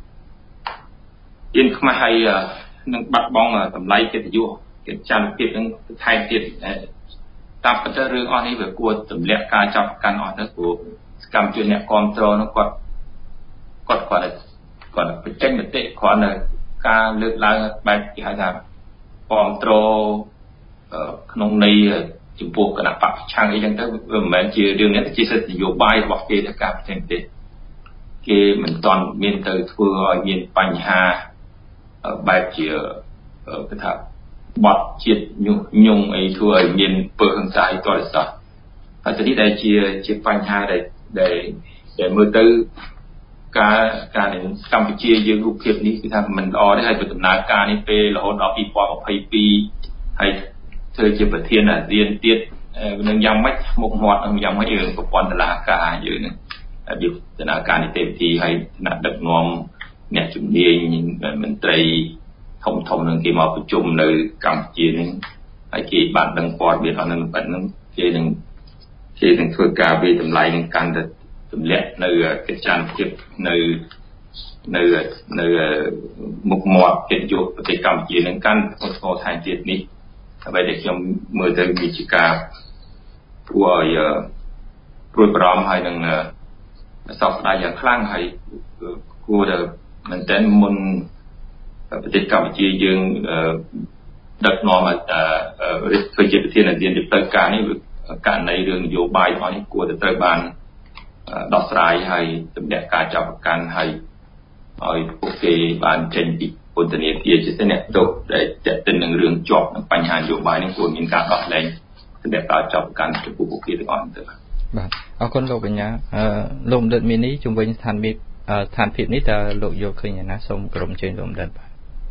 យើងខ្មាស់ហើយនឹងបាត់បង់តម្លៃកិត្តិយសកិច្ចចន្ទភាពនឹងថែមទៀតតាមពិតទៅរឿងអស់នេះវាគួរទម្លាក់ការចាប់ប្រកាន់អស់ទៅព្រោះសកម្មជនអ្នកគ្រប់គ្រងនោះគាត់គាត់គាត់គាត់បញ្ចេញមតិគ្រាន់តែការលើកឡើងបែបគេហៅថាគ្រប់គ្រងក្នុងន័យចំពោះគណៈបព្វប្រឆាំងអីចឹងទៅវាមិនមែនជារឿងនេះជាសិទ្ធិនយោបាយរបស់គេទៅការប្រទេសទេគេមិនទាន់មានទៅធ្វើឲ្យមានបញ្ហាបែបជាគេថាបត់ជាតិញុះញង់អីធ្វើឲ្យមានពើហិង្សាអីតរសោះហើយទៅនេះដែលជាជាបញ្ហាដែលដែលមើលទៅការការនៅកម្ពុជាយើងរូបភាពនេះគឺថាមិនល្អទេហើយដំណើរការនេះពេលរហូតដល់2022ហើយធ្វើជាប្រធានអាស៊ានទៀតនឹងយ៉ាងម៉េចមុខមាត់នឹងយ៉ាងម៉េចរឿងប្រព័ន្ធតុលាការយើងនឹងវាដំណើរការនីតិវិធីហើយថ្នាក់ដឹកនាំអ្នកជំនាញមន្ត្រីធំធំនឹងគេមកប្រជុំនៅកម្ពុជានេះហើយគេបានដឹងព័ត៌មានអស់នឹងបែបហ្នឹងគេនឹងគេនឹងធ្វើការវិតម្លៃនឹងកាន់តែទម្លាក់នៅកិច្ចការភាពនៅនៅនៅមុខមាត់កិច្ចយោប្រទេសកម្ពុជានឹងកាន់ធ្ងន់ធ្ងរថែមទៀតនេះអ្វីដែលខ្ញុំមើលទៅវាជាការគួរឲ្យព្រួយបារម្ភហើយនឹងសោកស្ដាយយ៉ាងខ្លាំងហើយគួរតែមែនតើមុនប្រទេសកម្ពុជាយើងដឹកនាំឲ្យធ្វើជាប្រធានអាស៊ានទៅផ្លូវការនេះករណីរឿងនយោបាយរបស់នេះគួរតែត្រូវបានដោះស្រាយហើយទម្លាក់ការចាប់ប្រកាន់ហើយឲ្យពួកគេបានចេញពីពន្ធនាគារជាអ្នកទោសដែលទាក់ទិននឹងរឿងជាប់នឹងបញ្ហានយោបាយនេះគួរមានការដោះលែងទម្លាក់ការចាប់ប្រកាន់ចំពោះពួកគេទាំងអស់ទៅបាទអរគុណលោកបញ្ញាអឺលោកមណ្ឌិតមីនីជំវិញស្ថានភាពស្ថានភាពនេះតើលោកយកឃើញយ៉ាងណាសូមក្រុមជើញលោកមណ្ឌិតបាទ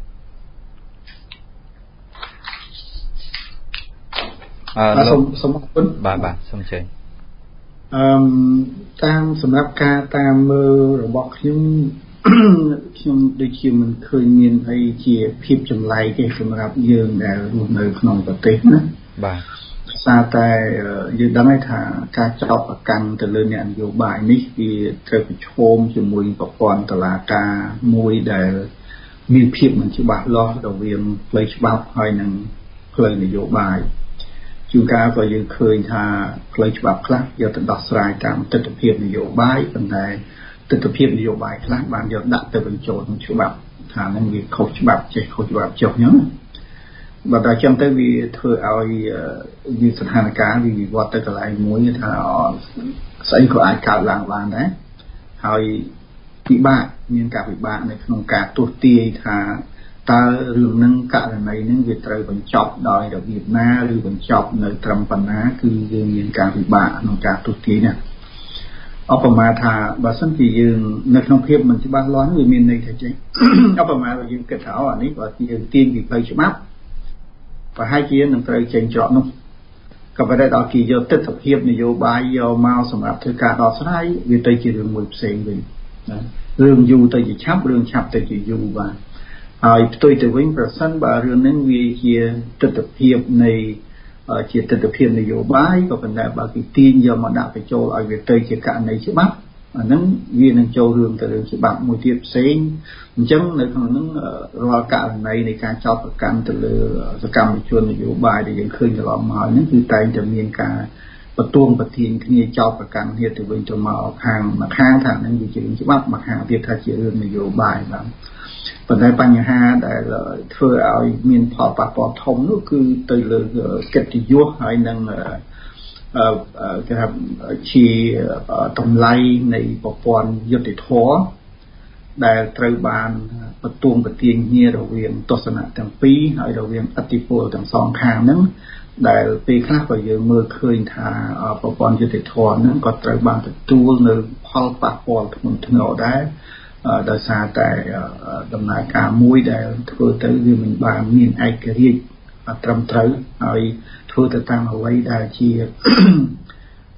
អឺសូមសូមអរគុណបាទបាទសូមជើញអឺតាមសម្រាប់ការតាមមើលរបស់ខ្ញុំខ្ញុំដូចជាមិនឃើញមានអីជាភាពចម្លែកទេសម្រាប់យើងដែលរស់នៅក្នុងប្រទេសណាបាទសារតែយើងដឹងថាការចាប់ប្រកាន់ទៅលើអ្នកនយោបាយនេះវាត្រូវប្រឈមជាមួយប្រព័ន្ធតុលាការមួយដែលមានភាពមិនច្បាស់លាស់រវាងផ្លូវច្បាប់ហើយនិងផ្លូវនយោបាយជួនកាលក៏យើងឃើញថាផ្លូវច្បាប់ខ្លះយកទៅដោះស្រាយតាមទស្សនវិជ្ជានយោបាយប៉ុន្តែទស្សនវិជ្ជានយោបាយខ្លះបានយកដាក់ទៅបញ្ចូលក្នុងច្បាប់ថានឹងវាខុសច្បាប់ចេះខុសច្បាប់ចុះអញ្ចឹងបើតែចឹងទៅវាធ្វើឲ្យវាស្ថានភាពវាវិវត្តទៅកន្លែងមួយថាស្អីក៏អាចកើតឡើងបានដែរហើយពិបាកមានការពិបាកនៅក្នុងការទស្សទាយថាតើរឿងនឹងករណីនឹងវាត្រូវបញ្ចប់ដោយរបៀបណាឬបញ្ចប់នៅត្រឹមប៉ុណ្ណាគឺយើងមានការពិបាកក្នុងការទស្សទាយណាឧបមាថាបើសិនជាយើងនៅក្នុងភាពមិនច្បាស់លាស់វាមានន័យថាចេះឧបមាថាយើងគិតថាអានេះបើយើងទាញពីផ្លូវច្បាប់ប្រហែលជានឹងត្រូវចេញច្រកនោះក៏ប៉ុន្តែដល់គេយកទស្សនវិជ្ជានយោបាយយកមកសម្រាប់ធ្វើការដោះស្រាយវាទៅជារឿងមួយផ្សេងវិញណារឿងយូរទៅជាឆាប់រឿងឆាប់ទៅជាយូរបាទហើយផ្ទុយទៅវិញប្រសិនបើរឿងហ្នឹងវាជាទស្សនវិជ្ជានៃជាទស្សនវិជ្ជានយោបាយក៏ប៉ុន្តែបើគេទាញយកមកដាក់បញ្ចូលឲ្យវាទៅជាករណីច្បាប់អាហ្នឹងវានឹងចូលរឿងទៅរឿងច្បាប់មួយទៀតផ្សេងអញ្ចឹងនៅក្នុងហ្នឹងរាល់ករណីនៃការចោទប្រកាន់ទៅលើសកម្មជននយោបាយដែលយើងឃើញកន្លងមកហ្នឹងគឺតែងតែមានការបន្ទួងប្រទាញគ្នាចោទប្រកាន់គ្នាទៅវិញទៅមកខាងមួយខាងថាហ្នឹងវាជារឿងច្បាប់មួយខាងទៀតថាជារឿងនយោបាយបាទប៉ុន្តែបញ្ហាដែលធ្វើឲ្យមានផលប៉ះពាល់ធំនោះគឺទៅលើកិត្តិយសហើយនឹងអឺគេថាជាតម្លៃនៃប្រព័ន្ធយុត្តិធម៌ដែលត្រូវបានបន្ទួងប្រទាញគ្នារវាងទស្សនៈទាំងពីរហើយរវាងឥទ្ធិពលទាំងសងខាងហ្នឹងដែលពេលខ្លះក៏យើងមើលឃើញថាប្រព័ន្ធយុត្តិធម៌ហ្នឹងក៏ត្រូវបានទទួលនៅផលប៉ះពាល់ធ្ងន់ធ្ងរដែរដោយសារតែដំណើរការមួយដែលធ្វើទៅវាមិនបានមានឯករាជ្យត្រឹមត្រូវហើយធ្វើទៅតាមអ្វីដែលជា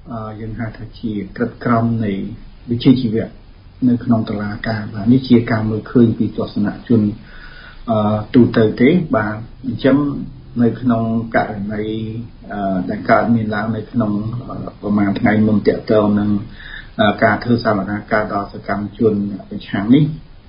យើងហៅថាជាក្រិតក្រមនៃវិជ្ជាជីវៈនៅក្នុងតុលាការបាទនេះជាការមើលឃើញពីទស្សនៈជនអឺទូទៅទេបាទអញ្ចឹងនៅក្នុងករណីដែលកើតមានឡើងនៅក្នុងប្រហែលថ្ងៃមុនតទៅនឹងការធ្វើសវនាការដល់សកម្មជនប្រឆាំងនេះ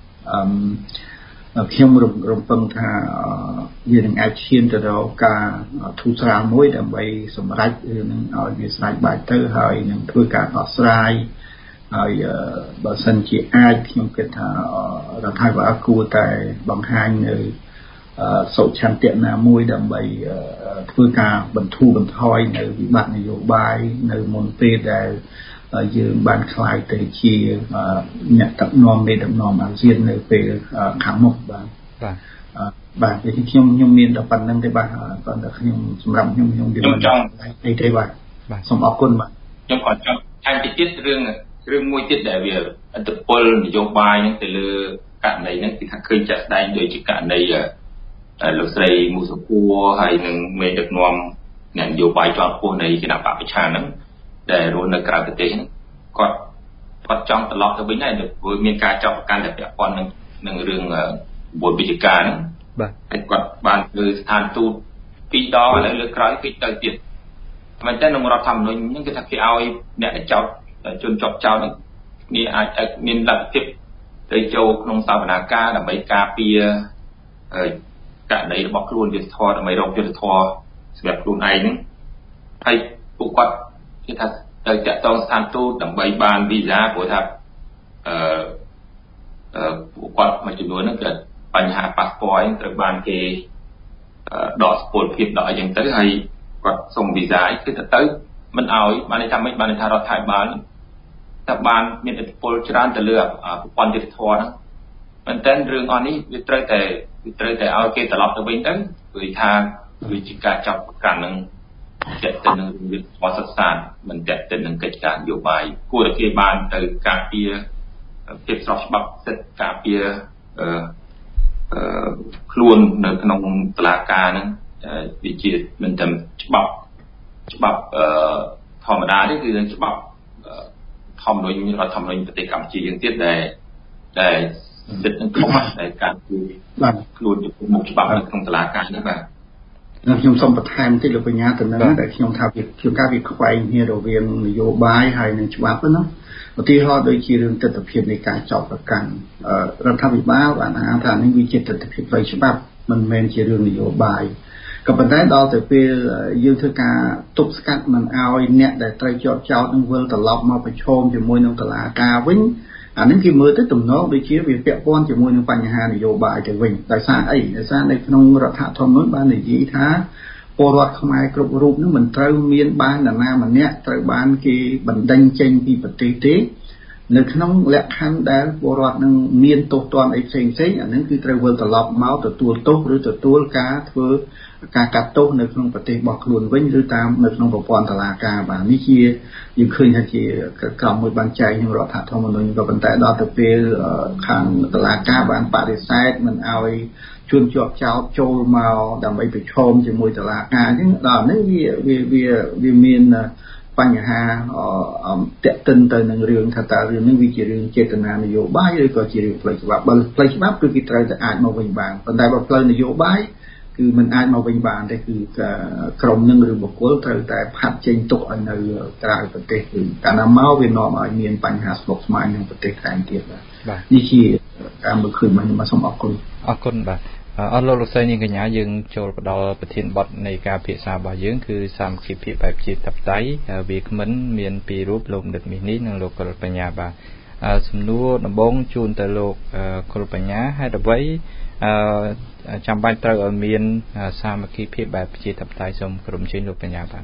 អឺខ្ញុំរំពឹងថាវានឹងអាចឈានទៅដល់ការធូរស្រាលមួយដើម្បីសម្រេចរឿងនឹងឲ្យវាស្រេចបាច់ទៅហើយនឹងធ្វើការដោះស្រាយហើយបើសិនជាអាចខ្ញុំគិតថារដ្ឋាភិបាលគួរតែបង្ហាញនៅសុឆន្ទៈណាមួយដើម្បីធ្វើការបន្ធូរបន្ថយនៅវិបត្តិនយោបាយនៅមុនពេលដែលយើងបានខ្លាយទៅជាអ្នកដឹកនាំនៃដឹកនាំអាស៊ាននៅពេលខាងមុខបាទបាទបាទខ្ញុំខ្ញុំមានតែប៉ុណ្្នឹងទេបាទគាត់តែខ្ញុំសម្រាប់ខ្ញុំខ្ញុំខ្ញុំចង់អីទេបាទសូមអរគុណបាទខ្ញុំក៏ចង់ថែមតិចទៀតរឿងរឿងមួយទៀតដែលវាអត្តពលនយោបាយហ្នឹងទៅលើករណីហ្នឹងគឺថាឃើញចាក់ស្ដែងដោយជាករណីលោកស្រីមូសុភួរហើយនឹងមេដឹកនាំអ្នកនយោបាយជាន់ខ្ពស់នៃគណៈបកប្រឆាំងហ្នឹងដែលរស់នៅក្រៅប្រទេសហ្នឹងគាត់គាត់ចង់ត្រឡប់ទៅវិញហើយព្រោះមានការចាប់ប្រកាន់តែពាក់ព័ន្ធនឹងនឹងរឿងបុលវិជ្ជាការហ្នឹងបាទហើយគាត់បានធ្វើស្ថានទូតពីរដងឥឡូវលើកក្រោយគេទៅទៀតមែនតើក្នុងរដ្ឋធម្មនុញ្ញហ្នឹងគេថាគេឲ្យអ្នកដែលចោទជនជាប់ចោទហ្នឹងគ្នាអាចមានលទ្ធភាពទៅចូលក្នុងសវនាការដើម្បីការពារករណីរបស់ខ្លួនយុត្តិធម៌ដើម្បីរកយុត្តិធម៌សម្រាប់ខ្លួនឯងហ្នឹងហើយពួកគាត់គេថាទៅតាក់ទងស្ថានទូតដើម្បីបានវីសាព្រោះថាអឺអឺពួកគាត់មួយចំនួនហ្នឹងគឺបញ្ហាប៉ាសពតហ្នឹងត្រូវបានគេដកសុពលភាពដកអីចឹងទៅហើយគាត់សុំវីសាគឺទៅទៅមិនឲ្យបានថាមិនបានថារដ្ឋាភិបាលតែបានមានឥទ្ធិពលច្រើនទៅលើប្រព័ន្ធយុត្តិធម៌ហ្នឹងមែនតើរឿងអស់នេះវាត្រូវតែវាត្រូវតែឲ្យគេត្រឡប់ទៅវិញទៅព្រោះថាវាជាការចាប់ប្រកាន់នឹងចាក់ទៅនឹងយុទ្ធសាស្ត្រសិក្សាមិនចាក់ទៅនឹងកិច្ចការនយោបាយគួរតែគេបានទៅការពារភាពស្របច្បាប់សិទ្ធិការពារអឺអឺខ្លួននៅក្នុងតុលាការហ្នឹងវាជាមិនតែច្បាប់ច្បាប់អឺធម្មតាទេគឺច្បាប់ធម្មនុញ្ញរដ្ឋធម្មនុញ្ញប្រទេសកម្ពុជាយើងទៀតដែលដែលសិទ្ធិនឹងខុសដែលការជួយបាទខ្លួនទៅមុខច្បាប់នៅក្នុងតុលាការនេះបាទខ្ញុំសូមបន្ថែមតិចលោកបញ្ញាទៅនឹងដែលខ្ញុំថាវាជាការវាខ្វែងគ្នារវាងនយោបាយហើយនិងច្បាប់ហ្នឹងឧទាហរណ៍ដូចជារឿងទស្សនវិជ្ជានៃការចោទប្រកាន់រដ្ឋាភិបាលបានថានេះវាជាទស្សនវិជ្ជាផ្លូវច្បាប់មិនមែនជារឿងនយោបាយក៏ប៉ុន្តែដល់ទៅពេលយើងធ្វើការទប់ស្កាត់មិនឲ្យអ្នកដែលត្រូវជាប់ចោទនឹងវិលត្រឡប់មកប្រឈមជាមួយនឹងតុលាការវិញអានេះគេមើលទៅទំនងដូចជាវាពាក់ព័ន្ធជាមួយនឹងបញ្ហានយោបាយទៅវិញដោយសារអីដោយសារនៅក្នុងរដ្ឋធម្មនុញ្ញបាននិយាយថាពលរដ្ឋខ្មែរគ្រប់រូបនឹងមិនត្រូវមានបាននរណាម្នាក់ត្រូវបានគេបណ្ដេញចេញពីប្រទេសទេនៅក្នុងលក្ខខណ្ឌដែលពលរដ្ឋនឹងមានទោសទណ្ឌអីផ្សេងផ្សេងអានឹងគឺត្រូវវិលត្រឡប់មកទទួលទោសឬទទួលការធ្វើការកាត់ទោសនៅក្នុងប្រទេសរបស់ខ្លួនវិញឬតាមនៅក្នុងប្រព័ន្ធតុលាការបាទនេះជាយើងឃើញថាជាក្រមមួយបានចែកក្នុងរដ្ឋធម្មនុញ្ញក៏ប៉ុន្តែដល់ទៅពេលខាងតុលាការបានបដិសេធមិនឲ្យជួនជាប់ចោទចូលមកដើម្បីប្រឈមជាមួយតុលាការអញ្ចឹងដល់នេះវាវាវាមានបញ្ហាតាក់ទិនទៅនឹងរឿងថាតើរឿងនេះវាជារឿងចេតនានយោបាយឬក៏ជារឿងផ្លូវច្បាប់បើផ្លូវច្បាប់គឺគេត្រូវតែអាចមកវិញបានប៉ុន្តែបើផ្លូវនយោបាយគឺមិនអាចមកវិញបានទេគឺក្រុមនឹងឬបុគ្គលត្រូវតែផាត់ចេញទុកឲ្យនៅក្រៅប្រទេសគឺកាលណាមកវានាំឲ្យមានបញ្ហាស្មុគស្មាញក្នុងប្រទេសថែមទៀតបាទនេះជាការមើលឃើញមកខ្ញុំសូមអរគុណអរគុណបាទអរលោកលោកស្រីនាងកញ្ញាយើងចូលទៅដល់ប្រធានបទនៃការពិភាក្សារបស់យើងគឺសាមគ្គីភាពបែបជាតបតៃវាគ្មិនមានពីររូបលោកនិតមីនេះនិងលោកកុលបញ្ញាបាទសំណួរដំបូងជូនទៅលោកកុលបញ្ញាហេតុអ្វីអឺចាំបាច់ត្រូវឲ្យមានសាមគ្គីភាពបែបជាតបតៃសូមក្រុមជើញលោកបញ្ញាបាទ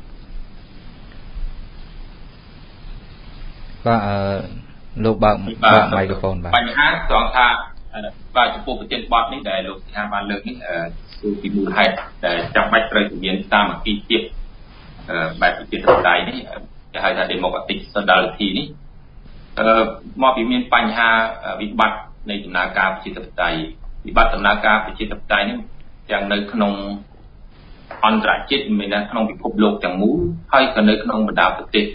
បាទអឺលោកបើកបើកមីក្រូហ្វូនបាទបញ្ហាត្រង់ថាបាទចំពោះប្រធានបទនេះដែលលោកថាបានលើកនេះគឺពីមូលហេតុដែលចាំបាច់ត្រូវមានសាមគ្គីភាពបែបប្រជាធិបតេយ្យនេះគេហៅថា democratic solidarity នេះអឺមកពីមានបញ្ហាវិបត្តិនៃដំណើរការប្រជាធិបតេយ្យវិបត្តិដំណើរការប្រជាធិបតេយ្យនេះទាំងនៅក្នុងអន្តរជាតិមាននៅក្នុងពិភពលោកទាំងមូលហើយក៏នៅក្នុងបណ្ដាប្រទេស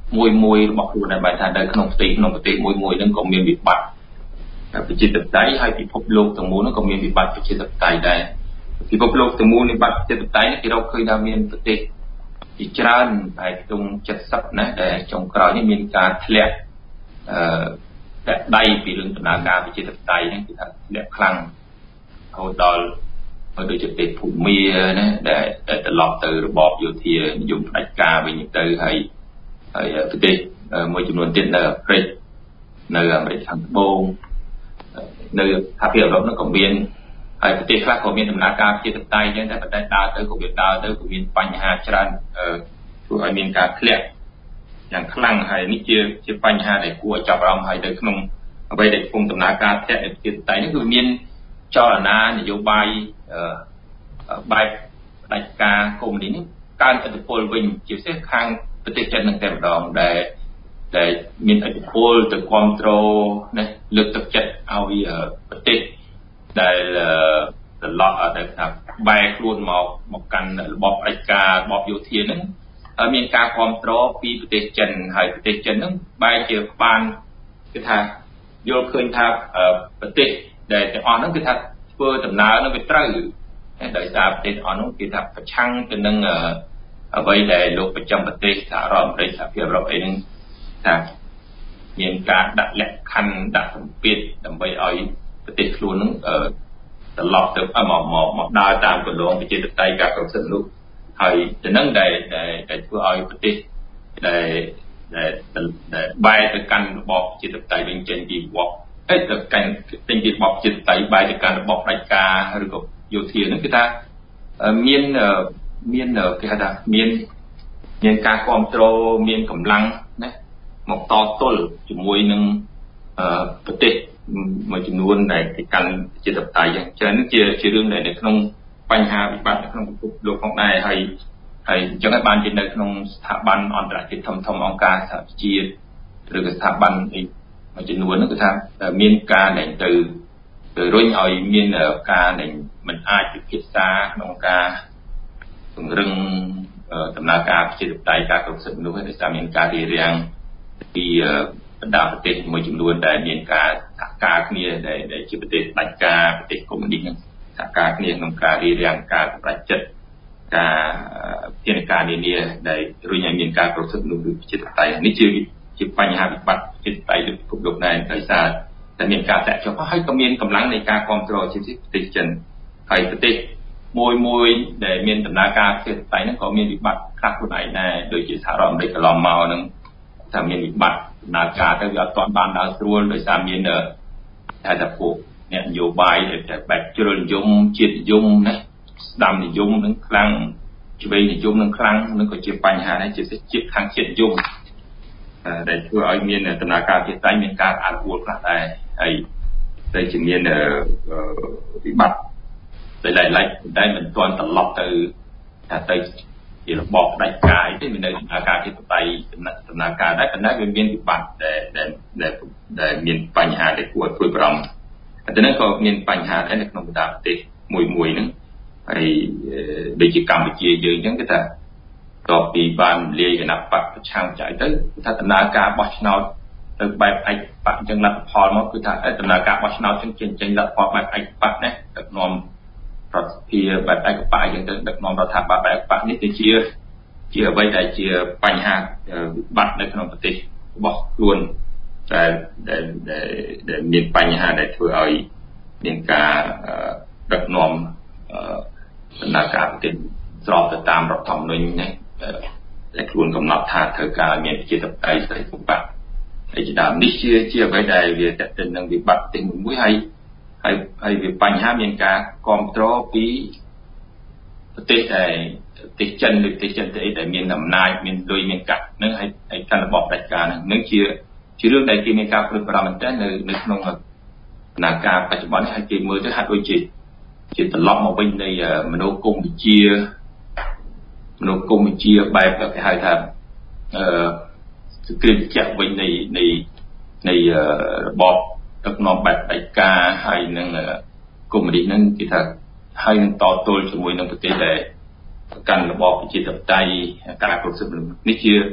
មួយមួយរបស់ខ្លួនដែលបែរថានៅក្នុងប្រទេសក្នុងប្រទេសមួយមួយហ្នឹងក៏មានវិបត្តិប្រជាធិបតេយ្យហើយពិភពលោកទាំងមូលហ្នឹងក៏មានវិបត្តិប្រជាធិបតេយ្យដែរពិភពលោកទាំងមូលនៃវិបត្តិប្រជាធិបតេយ្យគេរកឃើញថាមានប្រទេសជាច្រើនតែខ្ទង់เจ็ดสิบណាដែលចុងក្រោយនេះមានការធ្លាក់អឺតែដៃពីរឿងដំណើរការប្រជាធិបតេយ្យហ្នឹងគឺថាធ្លាក់ខ្លាំងរហូតដល់ដូចជាប្រទេសភូមាណាដែលត្រឡប់ទៅរបបយោធានិយមផ្ដាច់ការវិញទៅហើយហើយប្រទេសមួយចំនួនទៀតនៅអាហ្វ្រិកនៅអាមេរិកខាងត្បូងនៅសហភាពអឺរ៉ុបនោះក៏មានហើយប្រទេសខ្លះក៏មានដំណើរការប្រជាធិបតេយ្យចឹងតែប៉ុន្តែដើរទៅក៏វាដើរទៅក៏មានបញ្ហាច្រើនធ្វើឲ្យមានការធ្លាក់យ៉ាងខ្លាំងហើយនេះជាជាបញ្ហាដែលគួរឲ្យចាប់អារម្មណ៍ហើយនៅក្នុងអ្វីដែលកំពុងដំណើរការធ្លាក់នៃប្រជាធិបតេយ្យនេះគឺមានចលនានយោបាយបែបផ្ដាច់ការកុម្មុយនីសនេះកើនឥទ្ធិពលវិញជាពិសេសខាងប្រទេសចិននឹងតែម្ដងដែលដែលមានឥទ្ធិពលទៅគ្រប់គ្រងណាលើកទឹកចិត្តឲ្យប្រទេសដែលត្រឡប់ដែលថាបែរខ្លួនមកមកកាន់របបផ្ដាច់ការរបបយោធាហ្នឹងហើយមានការគ្រប់គ្រងពីប្រទេសចិនហើយប្រទេសចិនហ្នឹងបែរជាបានគឺថាយល់ឃើញថាប្រទេសដែលទាំងអស់ហ្នឹងគឺថាធ្វើដំណើរនឹងវាត្រូវដោយសារប្រទេសទាំងអស់ហ្នឹងគេថាប្រឆាំងទៅនឹងអ្វីដែលលោកប្រចាំប្រទេសសហរដ្ឋអាមេរិកសហភាពអឺរ៉ុបអីហ្នឹងថាមានការដាក់លក្ខខណ្ឌដាក់សម្ពាធដើម្បីឲ្យប្រទេសខ្លួនហ្នឹងត្រឡប់ទៅមកមកមកដើរតាមគន្លងប្រជាធិបតេយ្យការគ្រប់សិទ្ធិមនុស្សហើយទៅនឹងដែលដែលធ្វើឲ្យប្រទេសដែលដែលបែរទៅកាន់របបប្រជាធិបតេយ្យវិញចេញពីរបបអីទៅកាន់ចេញពីរបបប្រជាធិបតេយ្យបែរទៅកាន់របបផ្ដាច់ការឬក៏យោធាហ្នឹងគឺថាមានមានគេហៅថាមានមានការគ្រប់គ្រងមានកម្លាំងណាមកតទល់ជាមួយនឹងប្រទេសមួយចំនួនដែលគេកាន់ប្រជាធិបតេយ្យអញ្ចឹងនេះជាជារឿងដែលនៅក្នុងបញ្ហាវិបត្តិនៅក្នុងពិភពលោកផងដែរហើយហើយអញ្ចឹងបានជានៅក្នុងស្ថាប័នអន្តរជាតិធំធំអង្គការសហជីវជាតិឬក៏ស្ថាប័នអីមួយចំនួននោះគឺថាមានការដែលទៅទៅរុញឲ្យមានការដែលមិនអាចពិភាក្សាក្នុងការពង្រឹងដំណើរការប្រជាធិបតេយ្យការគ្រប់សិទ្ធិមនុស្សដោយសារមានការរារាំងពីបណ្ដាប្រទេសមួយចំនួនដែលមានការសហការគ្នាដែលជាប្រទេសផ្ដាច់ការប្រទេសកុម្មុយនីសនឹងសហការគ្នាក្នុងការរារាំងការសម្រេចចិត្តការធានាការនានាដែលរុញឲ្យមានការគ្រប់សិទ្ធិមនុស្សឬប្រជាធិបតេយ្យនេះជាជាបញ្ហាវិបត្តិប្រជាធិបតេយ្យលើពិភពលោកដែរដោយសារតែមានការតាក់ចុះហើយក៏មានកម្លាំងនៃការគ្រប់គ្រងជាប្រទេសចិនហើយប្រទេសមួយមួយដែលមានដំណើរការប្រជាធិបតេយ្យហ្នឹងក៏មានវិបត្តិខ្លះខ្លួនឯងដែរដូចជាសហរដ្ឋអាមេរិកកន្លងមកហ្នឹងថាមានវិបត្តិដំណើរការទៅវាអត់ទាន់បានដើរស្រួលដោយសារមានតែតែពួកអ្នកនយោបាយដែលបែបជ្រុលនិយមជាតិនិយមណាស្ដាំនិយមនឹងខ្លាំងឆ្វេងនិយមនឹងខ្លាំងនឹងក៏ជាបញ្ហាដែរជាពិសេសជាតិខាងជាតិនិយមដែលធ្វើឲ្យមានដំណើរការជាតិតែមានការអនុវត្តខ្លះដែរហើយតែជាមានវិបត្តិតែឡែកតែមិនទាន់ត្រឡប់ទៅថាទៅជារបបផ្ដាច់ការទេមាននៅដំណើរការជាតិបៃដំណើរការដែរប៉ុន្តែវាមានវិបត្តិដែលដែលដែលមានបញ្ហាដែលគួរឲ្យព្រួយបារម្ភតែទៅនឹងក៏មានបញ្ហាដែរនៅក្នុងបណ្ដាប្រទេសមួយមួយហ្នឹងហើយដូចជាកម្ពុជាយើងអញ្ចឹងគេថាតបពីបានលាយគណៈបកប្រឆាំងចៅទៅថាដំណើរការបោះឆ្នោតទៅបែបឯកបកអញ្ចឹងលទ្ធផលមកគឺថាដំណើរការបោះឆ្នោតអញ្ចឹងចេញលទ្ធផលបែបឯកបកណាដឹកនាំរដ្ឋសភាបែបឯកបកអញ្ចឹងទៅដឹកនាំរដ្ឋាភិបាលបែបឯកបកនេះគឺជាជាអ្វីដែលជាបញ្ហាវិបត្តិនៅក្នុងប្រទេសរបស់ខ្លួនដែលដែលមានបញ្ហាដែលធ្វើឲ្យមានការដឹកនាំដំណើរការប្រទេសស្របទៅតាមរដ្ឋធម្មនុញ្ញណាដែលខ្លួនកំណត់ថាត្រូវការមានប្រជាធិបតេយ្យសេរីសុខភាពហើយជាដើមនេះជាជាអ្វីដែលវាតេតិននឹងវិបត្តិទាំងមួយហើយហើយហើយវាបញ្ហាមានការគ្រប់គ្រងពីប្រទេសដែលប្រទេសចិនឬប្រទេសចិនទៅអីដែលមានអំណាចមានលុយមានកាក់នឹងហើយហើយកាន់របបផ្ដាច់ការនឹងនឹងជាជារឿងដែលគេមានការព្រួយបារម្ភមែនតើនៅនៅក្នុងដំណើរការបច្ចុប្បន្ននេះហើយគេមើលទៅហាក់ដូចជាជាត្រឡប់មកវិញនៃមនោគមវិជ្ជាមនោគមវិជ្ជាបែបគេហៅថាអឺសង្គ្រាមត្រជាក់វិញនៃនៃនៃរបបដឹកនាំបែបផ្ដាច់ការហើយនឹងកុម្មុយនីសហ្នឹងគេថាហើយនឹងតទល់ជាមួយនឹងប្រទេសដែលកាន់របបប្រជាធិបតេយ្យការគ្រប់សិទ្ធិមនុស្សនេះជា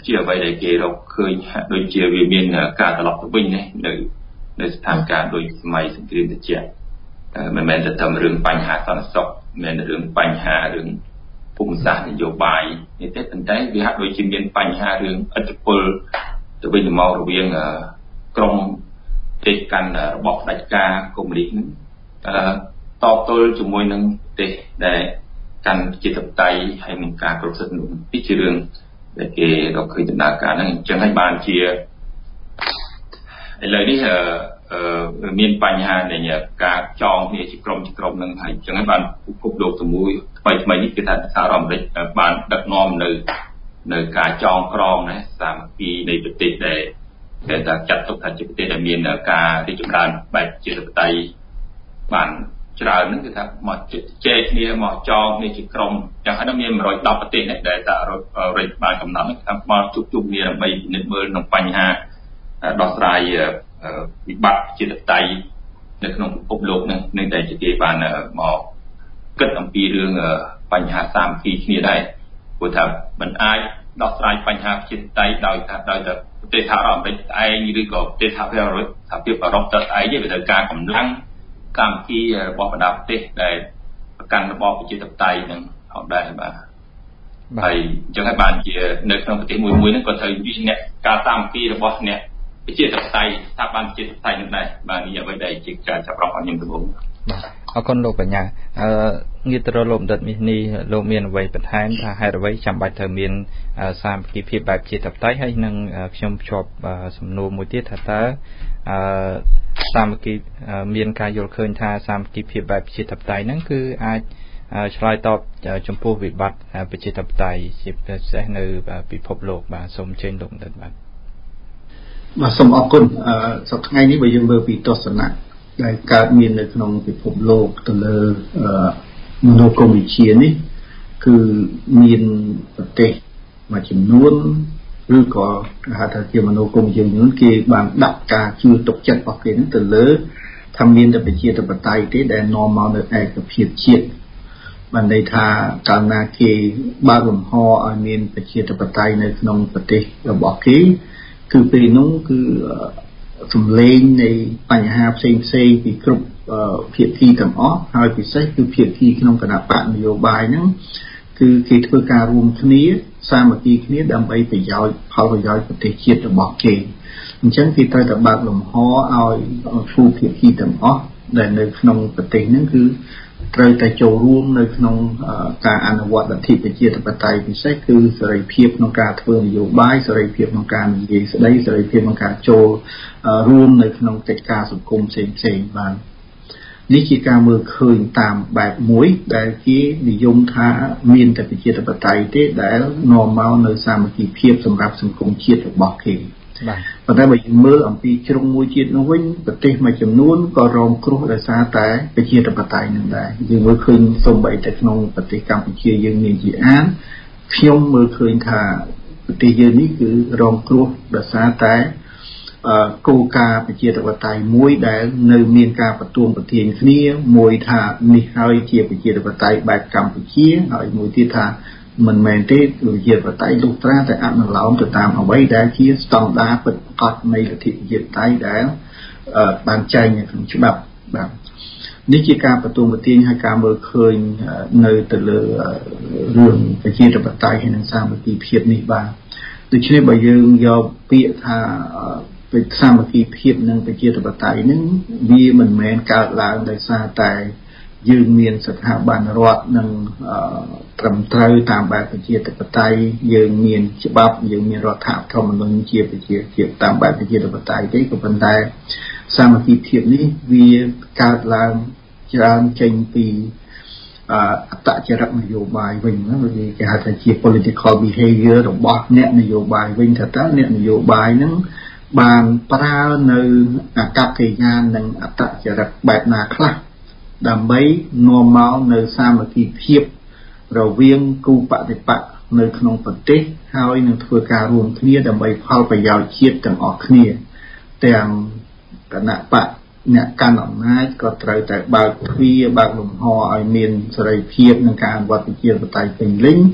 ជាអ្វីដែលគេរកឃើញដូចជាវាមានការត្រឡប់ទៅវិញណានៅនៅស្ថានភាពដូចសម័យសង្គ្រាមត្រជាក់មិនមែនតែតាមរឿងបញ្ហាសន្តិសុខមិនមែនរឿងបញ្ហារឿងភូមិសាស្ត្រនយោបាយនេះទេប៉ុន្តែវាហាក់ដូចជាមានបញ្ហារឿងឥទ្ធិពលទៅវិញទៅមករវាងក្រមទេកាន់របស់ផ្ដាច់ការកុម្មុយនីសនឹងតបទល់ជាមួយនឹងប្រទេសដែលកាន់ជាតបតៃហើយមានការគ្រប់សិទ្ធិមនុស្សពីជារឿងដែលគេរកឃើញដំណើរការហ្នឹងអញ្ចឹងហើយបានជាឥឡូវនេះមានបញ្ហានៃការចងគ្នាជាក្រុមជាក្រុមហ្នឹងហើយអញ្ចឹងហើយបានពិភពលោកទៅមួយថ្មីថ្មីនេះគឺថាសហរដ្ឋអាមេរិកបានដឹកនាំនៅនៅការចងក្រងណាសាមគ្គីនៃប្រទេសដែលគេថាចាត់ទុកថាជាប្រទេសដែលមានការរីកចម្រើនបែបជាតបតៃបានច្រើនហ្នឹងគឺថាមកជែកគ្នាមកចងគ្នាជាក្រុមចឹងហើយមានone hundred tenប្រទេសដែលសហរដ្ឋអាមេរិកបានកំណត់ថាមកជួបជុំគ្នាដើម្បីពិនិត្យមើលក្នុងបញ្ហាដោះស្រាយវិបត្តិជាតបតៃនៅក្នុងពិភពលោកនេះនឹងតែជាគេបានមកគិតអំពីរឿងបញ្ហាសាមគ្គីគ្នាដែរព្រោះថាมันអាចដោះស្រាយបញ្ហាជាតបតៃដោយថាដោយតែប្រទេសសហរដ្ឋអាមេរិកឯងឬក៏ប្រទេសសហភាពអឺរ៉ុបសហភាពអឺរ៉ុបទៅឯងទេវាត្រូវការកម្លាំងសាមគ្គីរបស់បណ្ដាប្រទេសដែលប្រកាន់របបប្រជាធិបតេយ្យនឹងអត់ដែរបាទហើយអញ្ចឹងហើយបានជានៅក្នុងប្រទេសមួយមួយហ្នឹងក៏ត្រូវមានអ្នកការសាមគ្គីរបស់អ្នកប្រជាធិបតេយ្យស្ថាប័នប្រជាធិបតេយ្យនឹងដែរបាទនេះអ្វីដែលជាការចាប់រងរបស់ខ្ញុំដំបូងបាទអរគុណលោកបញ្ញាអឺងាកទៅរកលោកបណ្ឌិតមាសនេះលោកមានអ្វីបន្ថែមថាហេតុអ្វីចាំបាច់ត្រូវមានសាមគ្គីភាពបែបប្រជាធិបតេយ្យហើយនឹងខ្ញុំភ្ជាប់សំណួរមួយទៀតថាតើអឺសាមគ្គីមានការយល់ឃើញថាសាមគ្គីភាពបែបប្រជាធិបតេយ្យហ្នឹងគឺអាចឆ្លើយតបចំពោះវិបត្តិប្រជាធិបតេយ្យជាពិសេសនៅពិភពលោកបាទសូមអញ្ជើញលោកបណ្ឌិតបាទបាទសូមអរគុណអឺសប្តាហ៍ថ្ងៃនេះបើយើងមើលពីទស្សនៈដែលកើតមាននៅក្នុងពិភពលោកទៅលើមនោគមវិជ្ជានេះគឺមានប្រទេសមួយចំនួនឬក៏គេហៅថាជាមនោគមវិជ្ជាចំនួនគេបានដាក់ការជឿទុកចិត្តរបស់គេនឹងទៅលើថាមានតែប្រជាធិបតេយ្យទេដែលនាំមកនៅឯកភាពជាតិបានន័យថាកាលណាគេបើកលំហឲ្យមានប្រជាធិបតេយ្យនៅក្នុងប្រទេសរបស់គេគឺពេលនោះគឺសំឡេងនៃបញ្ហាផ្សេងផ្សេងពីគ្រប់ភាគីទាំងអស់ហើយពិសេសគឺភាគីក្នុងគណៈបកនយោបាយហ្នឹងគឺគេធ្វើការរួមគ្នាសាមគ្គីគ្នាដើម្បីប្រយោជន៍ផលប្រយោជន៍ប្រទេសជាតិរបស់គេអញ្ចឹងគេត្រូវតែបើកលំហឲ្យผู้ភាគីទាំងអស់ដែលនៅក្នុងប្រទេសហ្នឹងគឺត្រូវតែចូលរួមនៅក្នុងការអនុវត្តលទ្ធិប្រជាធិបតេយ្យពិសេសគឺសេរីភាពក្នុងការធ្វើនយោបាយសេរីភាពក្នុងការនិយាយស្ដីសេរីភាពក្នុងការចូលរួមនៅក្នុងកិច្ចការសង្គមផ្សេងផ្សេងបាននេះជាការមើលឃើញតាមបែបមួយដែលគេនិយមថាមានតែប្រជាធិបតេយ្យទេដែលនាំមកនៅសាមគ្គីភាពសម្រាប់សង្គមជាតិរបស់គេប៉ុន្តែបើយើងមើលអំពីជ្រុងមួយជាតិនោះវិញប្រទេសមួយចំនួនក៏រងគ្រោះដោយសារតែប្រជាធិបតេយ្យនឹងដែរយើងមើលឃើញសូម្បីតែក្នុងប្រទេសកម្ពុជាយើងមានជាអានខ្ញុំមើលឃើញថាប្រទេសយើងនេះគឺរងគ្រោះដោយសារតែគោលការណ៍ប្រជាធិបតេយ្យមួយដែលនៅមានការបន្ទួងបន្ទាញគ្នាមួយថានេះហើយជាប្រជាធិបតេយ្យបែបកម្ពុជាហើយមួយទៀតថាមិនមែនទេប្រជាធិបតេយ្យលុះត្រាតែអនុលោមទៅតាមអ្វីដែលជាស្តង់ដារពិតប្រាកដនៃលទ្ធិប្រជាធិបតេយ្យដែលបានចែងនៅក្នុងច្បាប់បាទនេះជាការបន្ទួងបន្ទាញហើយការមើលឃើញនៅទៅលើរឿងប្រជាធិបតេយ្យហើយនិងសាមគ្គីភាពនេះបាទដូច្នេះបើយើងយកពាក្យថាសាមគ្គីភាពនិងប្រជាធិបតេយ្យនឹងវាមិនមែនកើតឡើងដោយសារតែយើងមានស្ថាប័នរដ្ឋនិងត្រឹមត្រូវតាមបែបប្រជាធិបតេយ្យយើងមានច្បាប់យើងមានរដ្ឋធម្មនុញ្ញជាប្រជាជាតិតាមបែបប្រជាធិបតេយ្យទេក៏ប៉ុន្តែសាមគ្គីភាពនេះវាកើតឡើងច្រើនចេញពីអត្តចរិតនយោបាយវិញណាគេហៅថាជា political behavior របស់អ្នកនយោបាយវិញថាតើអ្នកនយោបាយហ្នឹងបានប្រើនៅអាកប្បកិរិយានិងអត្តចរិតបែបណាខ្លះដើម្បីនាំមកនៅសាមគ្គីភាពរវាងគូបដិបត្តិនៅក្នុងប្រទេសហើយនឹងធ្វើការរួមគ្នាដើម្បីផលប្រយោជន៍ជាតិទាំងអស់គ្នាទាំងគណៈបកអ្នកកាន់អំណាចក៏ត្រូវតែបើកទ្វារបើកលំហឲ្យមានសេរីភាពក្នុងការអនុវត្តប្រជាធិបតេយ្យពេញលេញ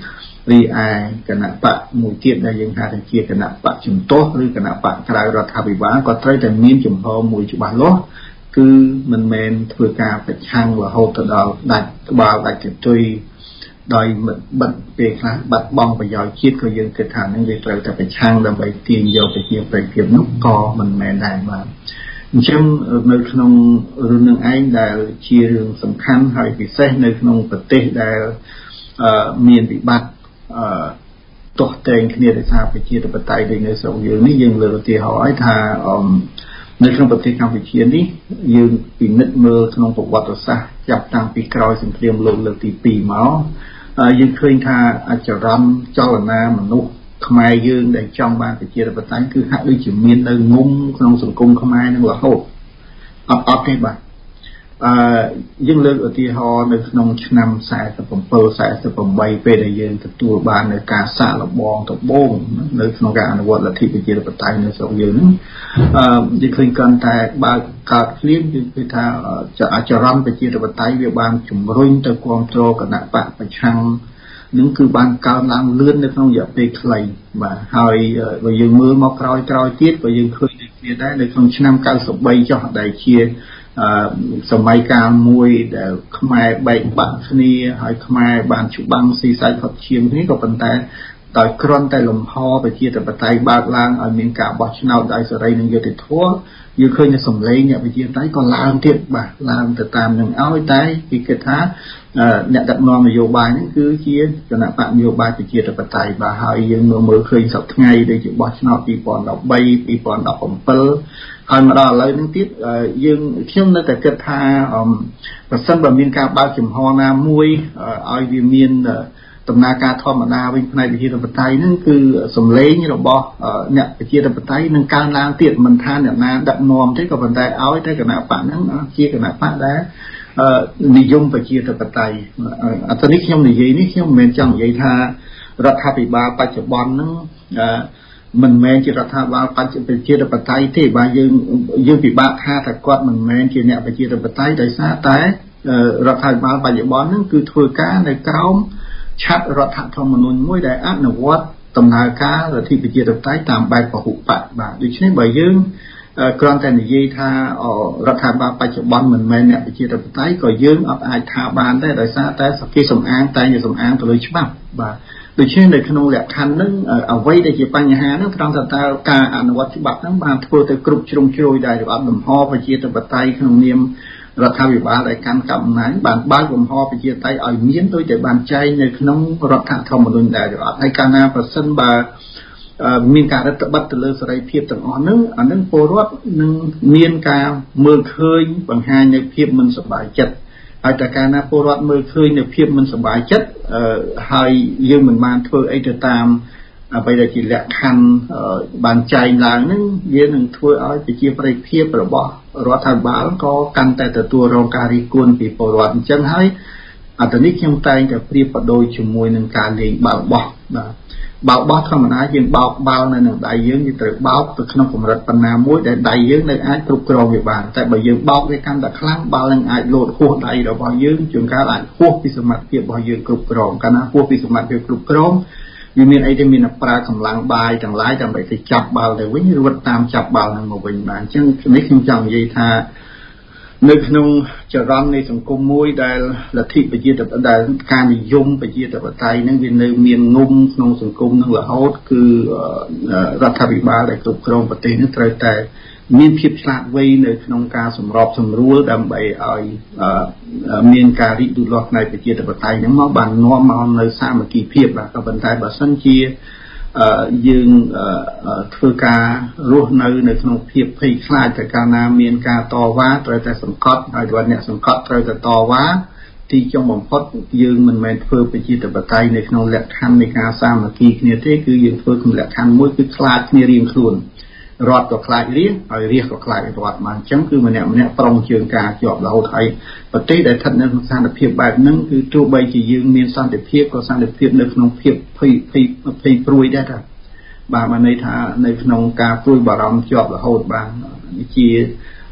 រីឯគណៈបកមួយទៀតដែលយើងហៅថាជាគណៈបកជំទាស់ឬគណៈបកក្រៅរដ្ឋាភិបាលក៏ត្រូវតែមានចំហមួយច្បាស់លាស់គឺមិនមែនធ្វើការប្រឆាំងរហូតទៅដល់ដាច់ក្បាលដាច់កន្ទុយដោយបិទពេលខ្លះបាត់បង់ប្រយោជន៍ជាតិក៏យើងគិតថានឹងវាត្រូវតែប្រឆាំងដើម្បីទាញយកប្រជាប្រិយភាពនោះក៏មិនមែនដែរបាទអញ្ចឹងនៅក្នុងរឿងនឹងឯងដែលជារឿងសំខាន់ហើយពិសេសនៅក្នុងប្រទេសដែលមានវិបត្តិអឺតោះតែងគ្នាដោយសារប្រជាធិបតេយ្យដូចនៅស្រុកយើងនេះយើងលើកឧទាហរណ៍ឲ្យថានៅក្នុងប្រទេសកម្ពុជានេះយើងពិនិត្យមើលក្នុងប្រវត្តិសាស្ត្រចាប់តាំងពីក្រោយសង្គ្រាមលោកលើកទីពីរមកយើងឃើញថាអចរន្តចលនាមនុស្សខ្មែរយើងដែលចង់បានប្រជាធិបតេយ្យគឺហាក់ដូចជាមាននៅងុំក្នុងសង្គមខ្មែរនឹងរហូតអត់អត់ទេបាទអឺយើងលើកឧទាហរណ៍នៅក្នុងឆ្នាំសែនសិបเจ็ด សែនសិបแปดពេលដែលយើងទទួលបាននៅការសាកល្បងដំបូងនៅក្នុងការអនុវត្តលទ្ធិប្រជាធិបតេយ្យនៅស្រុកយើងហ្នឹងអឺយើងឃើញកាន់តែបើកកើតឃ្លានគឺគឺថាអចរន្តប្រជាធិបតេយ្យវាបានជំរុញទៅគ្រប់គ្រងគណៈបកប្រឆាំងនឹងគឺបានកើនឡើងលឿននៅក្នុងរយៈពេលខ្លីបាទហើយបើយើងមើលមកក្រោយក្រោយទៀតក៏យើងឃើញដូចគ្នាដែរនៅក្នុងឆ្នាំเก้าสิบสามចុះដែលជាអឺសម័យកាលមួយដែលខ្មែរបែកបាក់គ្នាហើយខ្មែរបានច្បាំងស៊ីសាច់ផុតឈាមគ្នាក៏ប៉ុន្តែដោយគ្រាន់តែលំហប្រជាធិបតេយ្យបើកឡើងឲ្យមានការបោះឆ្នោតដោយសេរីនិងយុត្តិធម៌យើងឃើញថាសម្លេងអ្នកប្រជាធិបតេយ្យក៏ឡើងទៀតបាទឡើងទៅតាមនឹងឲ្យតែគេគិតថាអ្នកដឹកនាំនយោបាយហ្នឹងគឺជាគណៈបកនយោបាយប្រជាធិបតេយ្យបាទហើយយើងមើលមើលឃើញសប្តាហ៍ថ្ងៃដូចជាបោះឆ្នោតពីរពាន់ដប់បី ពីរពាន់ដប់bảyហើយមកដល់ឥឡូវនេះទៀតយើងខ្ញុំនៅតែគិតថាប្រសិនបើមានការបើកចំហណាមួយឲ្យវាមានដំណើរការធម្មតាវិញផ្នែកប្រជាធិបតេយ្យហ្នឹងគឺសម្លេងរបស់អ្នកប្រជាធិបតេយ្យនឹងកើនឡើងទៀតមិនថាអ្នកណាដឹកនាំទេក៏ប៉ុន្តែឲ្យតែគណៈបកហ្នឹងជាគណៈបកដែលនិយមប្រជាធិបតេយ្យអត់នេះខ្ញុំនិយាយនេះខ្ញុំមិនមែនចង់និយាយថារដ្ឋាភិបាលបច្ចុប្បន្នហ្នឹងមិនមែនជារដ្ឋាភិបាលបច្ចុប្បន្នប្រជាធិបតេយ្យទេបាទយើងយើងពិបាកថាថាគាត់មិនមែនជាអ្នកប្រជាធិបតេយ្យដោយសារតែរដ្ឋាភិបាលបច្ចុប្បន្នហ្នឹងគឺធ្វើការនៅក្រោមឆាត់រដ្ឋធម្មនុញ្ញមួយដែលអនុវត្តដំណើរការលទ្ធិប្រជាធិបតេយ្យតាមបែបពហុបកបាទដូច្នេះបើយើងគ្រាន់តែនិយាយថារដ្ឋាភិបាលបច្ចុប្បន្នមិនមែនអ្នកប្រជាធិបតេយ្យក៏យើងអត់អាចថាបានដែរដោយសារតែគេសំអាងតែជាសំអាងទៅលើច្បាប់បាទដូច្នេះនៅក្នុងលក្ខខណ្ឌហ្នឹងអ្វីដែលជាបញ្ហាហ្នឹងត្រង់ថាតើការអនុវត្តច្បាប់ហ្នឹងបានធ្វើទៅគ្រប់ជ្រុងជ្រោយដែរឬអត់លំហប្រជាធិបតេយ្យក្នុងនាមរដ្ឋាភិបាលដែលកាន់កាប់អំណាចបានបើកលំហប្រជាធិបតេយ្យឲ្យមានដូចតែបានចែងនៅក្នុងរដ្ឋធម្មនុញ្ញដែរឬអត់ហើយកាលណាប្រសិនបើមានការរដ្ឋបတ်ទៅលើសេរីភាពទាំងអស់ហ្នឹងអានឹងពលរដ្ឋនឹងមានការមើលឃើញបង្ហាញនៅភាពមិនសប្បាយចិត្តហើយតែកាលណាពលរដ្ឋមើលឃើញនៅភាពមិនសប្បាយចិត្តហើយយើងមិនបានធ្វើអីទៅតាមអ្វីដែលជាលក្ខខណ្ឌបានចែងឡើងហ្នឹងវានឹងធ្វើឲ្យប្រជាប្រិយភាពរបស់រដ្ឋាភិបាលក៏កាន់តែទទួលរងការរិះគន់ពីពលរដ្ឋអញ្ចឹងហើយអត្តនេះខ្ញុំតែងតែប្រៀបបដូរជាមួយនឹងការលេងបាល់បោះបាទបាល់បោះធម្មតាយើងបោកបាល់នៅនឹងដៃយើងយើងត្រូវបោកទៅក្នុងកម្រិតប៉ុណ្ណាមួយដែលដៃយើងនៅអាចគ្រប់គ្រងវាបានតែបើយើងបោកវាកាន់តែខ្លាំងបាល់នឹងអាចលោតហួសដៃរបស់យើងជួនកាលអាចហួសពីសមត្ថភាពរបស់យើងគ្រប់គ្រងកាលណាហួសពីសមត្ថភាពគ្រប់គ្រងវាមានអីទៅមានប្រើកម្លាំងបាយទាំងឡាយដើម្បីទៅចាប់បាល់ទៅវិញរត់តាមចាប់បាល់នឹងមកវិញបានអញ្ចឹងនេះខ្ញុំចង់និយាយថានៅក្នុងចរន្តនៃសង្គមមួយដែលលទ្ធិប្រជាធិបតេយ្យដែលការនិយមប្រជាធិបតេយ្យនឹងវានៅមានងុំក្នុងសង្គមនឹងរហូតគឺរដ្ឋាភិបាលដែលគ្រប់គ្រងប្រទេសនេះត្រូវតែមានភាពឆ្លាតវៃនៅក្នុងការសម្របសម្រួលដើម្បីឲ្យមានការរីកលូតលាស់ផ្នែកប្រជាធិបតេយ្យហ្នឹងមកបាននាំមកនៅសាមគ្គីភាពបាទក៏ប៉ុន្តែបើសិនជាយើងធ្វើការរស់នៅនៅក្នុងភាពភ័យខ្លាចតែកាលណាមានការតវ៉ាត្រូវតែសង្កត់ហើយបើអ្នកសង្កត់ត្រូវតែតវ៉ាទីចុងបំផុតយើងមិនមែនធ្វើប្រជាធិបតេយ្យនៅក្នុងលក្ខខណ្ឌនៃការសាមគ្គីគ្នាទេគឺយើងធ្វើក្នុងលក្ខខណ្ឌមួយគឺខ្លាចគ្នារៀងខ្លួនរដ្ឋក៏ខ្លាចរាជហើយរាជក៏ខ្លាចរដ្ឋបានអញ្ចឹងគឺម្នាក់ម្នាក់ប្រុងជើងការជាប់រហូតហើយប្រទេសដែលស្ថិតនៅក្នុងស្ថានភាពបែបហ្នឹងគឺទោះបីជាយើងមានសន្តិភាពក៏សន្តិភាពនៅក្នុងភាពភ័យភ័យភ័យព្រួយដែរថាបាទបានន័យថានៅក្នុងការព្រួយបារម្ភជាប់រហូតបានជា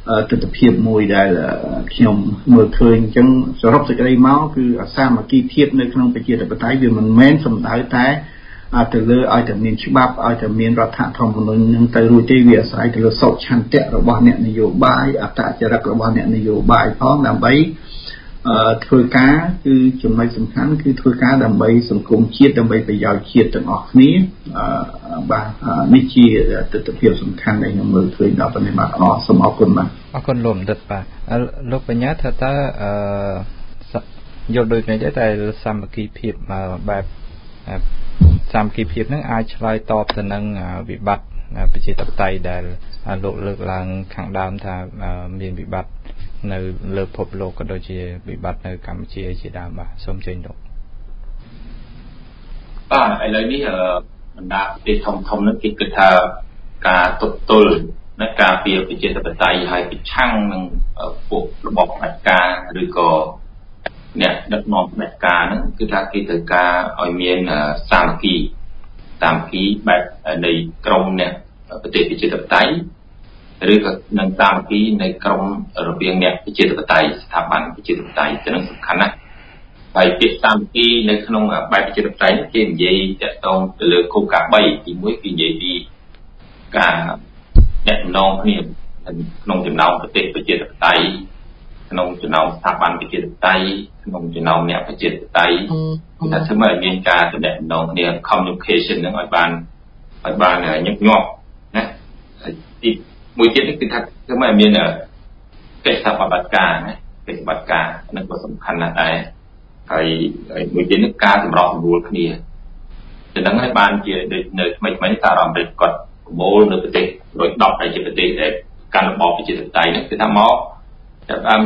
ទស្សនវិជ្ជាមួយដែលខ្ញុំមើលឃើញអញ្ចឹងសរុបសេចក្តីមកគឺអាសាមគ្គីភាពនៅក្នុងប្រជាធិបតេយ្យវាមិនមែនសំដៅតែទៅលើឲ្យតែមានច្បាប់ឲ្យតែមានរដ្ឋធម្មនុញ្ញនឹងទៅរួចទេវាអាស្រ័យទៅលើសុឆន្ទៈរបស់អ្នកនយោបាយអត្តចរិតរបស់អ្នកនយោបាយផងដើម្បីធ្វើការគឺចំណុចសំខាន់គឺធ្វើការដើម្បីសង្គមជាតិដើម្បីប្រយោជន៍ជាតិទាំងអស់គ្នាបាទនេះជាទស្សនវិជ្ជាសំខាន់ដែលខ្ញុំមើលឃើញដល់ប៉ុណ្ណេះបាទអរសូមអរគុណបាទអរគុណលោកបណ្ឌិតបាទលោកបញ្ញាថាតើយល់ដូចនេះដែរតែសាមគ្គីភាពបែបសាមគ្គីភាពនឹងអាចឆ្លើយតបទៅនឹងវិបត្តិប្រជាធិបតេយ្យដែលលោកលើកឡើងខាងដើមថាមានវិបត្តិនៅលើពិភពលោកក៏ដូចជាវិបត្តិនៅកម្ពុជាជាដើមបាទសូមជើញលោកបាទឥឡូវនេះបណ្ដាប្រទេសធំធំហ្នឹងគេគិតថាការទប់ទល់នៃការពីប្រជាធិបតេយ្យហើយប្រឆាំងនឹងពួករបបផ្ដាច់ការឬក៏អ្នកដឹកនាំផ្ដាច់ការហ្នឹងគឺថាគេត្រូវការឲ្យមានសាមគ្គីសាមគ្គីបែបនៃក្រមអ្នកប្រទេសប្រជាធិបតេយ្យឬក៏នឹងសាមគ្គីនៃក្រមរវាងអ្នកប្រជាធិបតេយ្យស្ថាប័នប្រជាធិបតេយ្យទៅនឹងសំខាន់ណាស់ហើយពាក្យសាមគ្គីនៅក្នុងបែបប្រជាធិបតេយ្យគេនិយាយតាក់ទងទៅលើគោលការណ៍បីទីមួយគឺនិយាយពីការអ្នកតំណងគ្នាក្នុងចំណោមប្រទេសប្រជាធិបតេយ្យក្នុងចំណោមស្ថាប័នប្រជាធិបតេយ្យក្នុងចំណោមអ្នកប្រជាធិបតេយ្យគឺថាធ្វើឲ្យមានការតំណងគ្នា communication នឹងឲ្យបានឲ្យបានញឹកញាប់ណាទីមួយទៀតនេះគឺថាធ្វើឲ្យមានកិច្ចសហប្រតិបត្តិការណាកិច្ចសហប្រតិបត្តិការនឹងក៏សំខាន់ណាស់ដែរហើយមួយទៀតនេះការសម្របសម្រួលគ្នាទៅនឹងឲ្យបានជានៅថ្មីថ្មីនេះសារអាមេរិកគាត់ប្រមូលនៅប្រទេសរយដប់ដែលជាប្រទេសដែលកាន់របបប្រជាធិបតេយ្យនេះគឺថាមកចាប់ដើម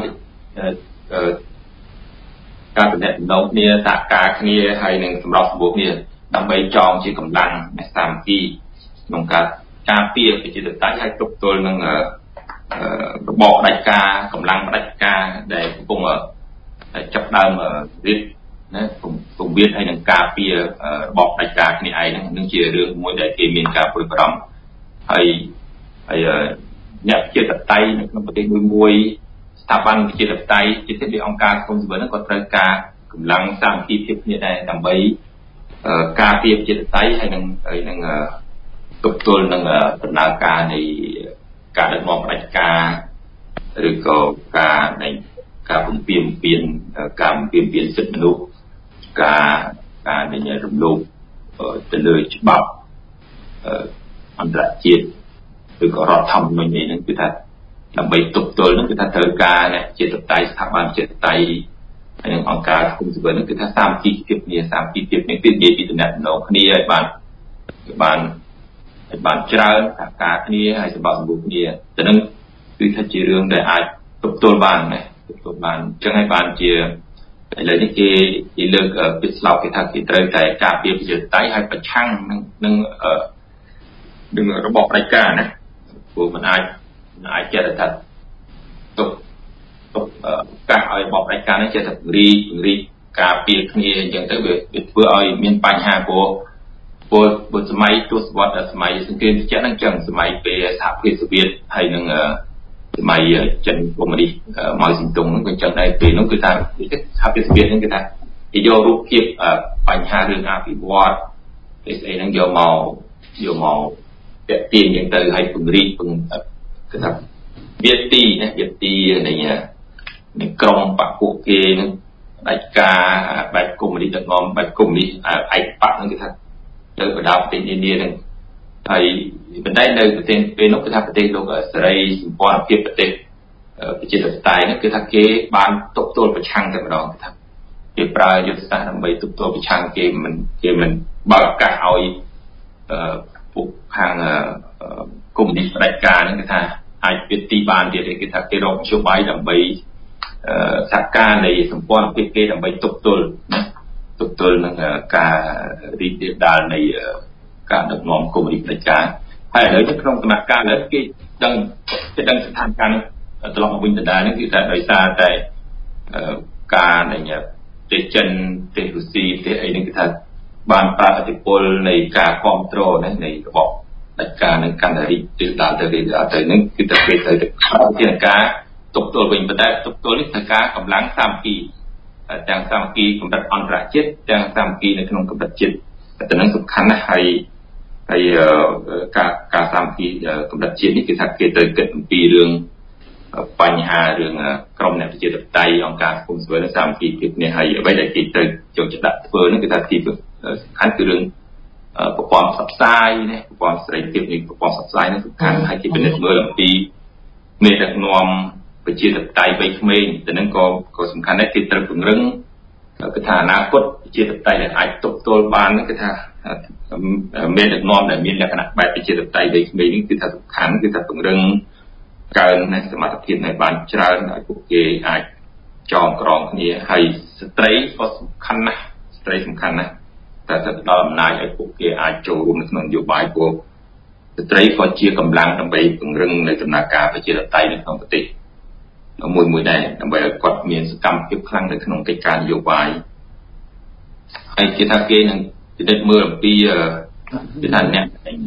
ការតំណែងតំណងគ្នាសហការគ្នាហើយនឹងសម្របសម្រួលគ្នាដើម្បីចងជាកម្លាំងសាមគ្គីក្នុងការការពារប្រជាធិបតេយ្យហើយទប់ទល់នឹងរបបផ្ដាច់ការកម្លាំងផ្ដាច់ការដែលកំពុងចាប់ដើមរៀបណាពង្រៀនឲ្យនឹងការពាររបបផ្ដាច់ការគ្នាឯងហ្នឹងនឹងជារឿងមួយដែលគេមានការព្រួយបារម្ភហើយហើយអ្នកប្រជាធិបតេយ្យនៅក្នុងប្រទេសមួយមួយស្ថាប័នប្រជាធិបតេយ្យជាទីអង្គការសង្គមស៊ីវិលហ្នឹងក៏ត្រូវការកម្លាំងសាមគ្គីភាពគ្នាដែរដើម្បីការពារប្រជាធិបតេយ្យហើយនឹងហើយនឹងទប់ទល់នឹងដំណើរការនៃការដឹកនាំផ្ដាច់ការឬក៏ការនៃការបំពានបំពានការបំពានបំពានសិទ្ធិមនុស្សការការនៃរំលោភទៅលើច្បាប់អន្តរជាតិឬក៏រដ្ឋធម្មនុញ្ញនេះហ្នឹងគឺថាដើម្បីទប់ទល់ហ្នឹងគឺថាត្រូវការអ្នកជាតតៃស្ថាប័នជាតតៃហើយនឹងអង្គការសង្គមស៊ីវិលហ្នឹងគឺថាសាមគ្គីភាពគ្នាសាមគ្គីភាពនេះគឺនិយាយពីតំណែងគ្នាឲ្យបានបានឲ្យបានច្រើនសហការគ្នាហើយសម្បត្តិសម្បូរគ្នាទៅនឹងគឺថាជារឿងដែលអាចទប់ទល់បានណាទប់ទល់បានអញ្ចឹងហើយបានជាឥឡូវនេះគេគេលើកពីស្លោកគេថាគេត្រូវតែការពារប្រជាធិបតេយ្យហើយប្រឆាំងនឹងនឹងនឹងរបបផ្ដាច់ការណាព្រោះมันអាចมันអាចចេះថាទប់ទប់កាសឲ្យរបបផ្ដាច់ការនេះចេះតែពង្រីកពង្រីកការពារគ្នាអញ្ចឹងទៅវាធ្វើឲ្យមានបញ្ហាព្រោះព្រោះព្រោះសម័យទសវត្សរ៍សម័យសង្គ្រាមត្រជាក់ហ្នឹងចឹងសម័យពេលសហភាពសូវៀតហើយនឹងសម័យចិនកុម្មុយនីសម៉ៅស៊ីតុងហ្នឹងក៏ចឹងដែរពេលហ្នឹងគឺថាសហភាពសូវៀតហ្នឹងគឺថាគេយករូបភាពបញ្ហារឿងអភិវឌ្ឍន៍ស្អីហ្នឹងយកមកយកមកតាក់ទាញចឹងទៅឲ្យពង្រីកពង្គឺថាវាទីណាវាទីនៃនៃក្រុមបកពួកគេហ្នឹងផ្ដាច់ការបែបកុម្មុយនីសដឹកនាំបែបកុម្មុយនីសឯកបកហ្នឹងគឺថាទៅបដាប្រទេសនានាហ្នឹងហើយប៉ុន្តែនៅប្រទេសពេលនោះគឺថាប្រទេសលោកសេរីសម្ព័ន្ធភាពប្រទេសប្រជាធិបតេយ្យហ្នឹងគឺថាគេបានទប់ទល់ប្រឆាំងតែម្ដងគឺថាគេប្រើយុទ្ធសាស្ត្រដើម្បីទប់ទល់ប្រឆាំងគេមិនគេមិនបើកឱកាសឲ្យពួកខាងកុម្មុយនីសផ្ដាច់ការហ្នឹងគឺថាអាចវិទីបានទៀតគេថាគេរកមធ្យោបាយដើម្បីសហការនៃសម្ព័ន្ធភាពគេដើម្បីទប់ទល់ណាទប់ទល់នឹងការរីករាលដាលនៃការដឹកនាំកុម្មុយនីសផ្ដាច់ការហើយឥឡូវនេះក្នុងដំណាក់កាលឥឡូវគេដឹងគេដឹងស្ថានភាពនេះត្រឡប់មកវិញដដែលនេះគឺថាដោយសារតែការនៃប្រទេសចិនប្រទេសរុស្ស៊ីប្រទេសអីនេះគឺថាបានប្រើឥទ្ធិពលនៃការគ្រប់គ្រងនៃរបបកិច្ចការនឹងកាន់តែរីករាលដាលទៅរីករាលដាលទៅនឹងគឺតែពេលទៅវិធានការទប់ទល់វិញប៉ុន្តែទប់ទល់នេះត្រូវការកម្លាំងសាមគ្គីទាំងសាមគ្គីកម្រិតអន្តរជាតិទាំងសាមគ្គីនៅក្នុងកម្រិតជាតិតែនឹងសំខាន់ណាស់ហើយហើយការការសាមគ្គីកម្រិតជាតិនេះគឺថាគេត្រូវគិតអំពីរឿងបញ្ហារឿងក្រមអ្នកប្រជាធិបតេយ្យអង្គការសង្គមស៊ីវិលសាមគ្គីភាពនេះហើយអ្វីដែលគេត្រូវចូលចិត្តដាក់ធ្វើនោះគឺថាទីសំខាន់គឺរឿងប្រព័ន្ធផ្សព្វផ្សាយណាប្រព័ន្ធសេរីភាពនៃប្រព័ន្ធផ្សព្វផ្សាយនេះសំខាន់ហើយគេពិនិត្យមើលអំពីមេដឹកនាំប្រជាធិបតេយ្យវ័យក្មេងទៅនឹងក៏ក៏សំខាន់ដែរគេត្រូវពង្រឹងគឺថាអនាគតប្រជាធិបតេយ្យដែលអាចទប់ទល់បានហ្នឹងគឺថាមេដឹកនាំដែលមានលក្ខណៈបែបប្រជាធិបតេយ្យវ័យក្មេងនេះគឺថាសំខាន់គឺថាពង្រឹងកើននៅសមត្ថភាពនៅបានច្រើនឲ្យពួកគេអាចចងក្រងគ្នាហើយស្ត្រីក៏សំខាន់ណាស់ស្ត្រីសំខាន់ណាស់តែទៅដល់អំណាចឲ្យពួកគេអាចចូលរួមនៅក្នុងនយោបាយពួកស្ត្រីក៏ជាកម្លាំងដើម្បីពង្រឹងនៅដំណើរការប្រជាធិបតេយ្យនៅក្នុងប្រទេសមួយមួយដែរដើម្បីឲ្យគាត់មានសកម្មភាពខ្លាំងនៅក្នុងកិច្ចការនយោបាយហើយគេថាគេនឹងពិនិត្យមើលអំពីគេថាអ្នក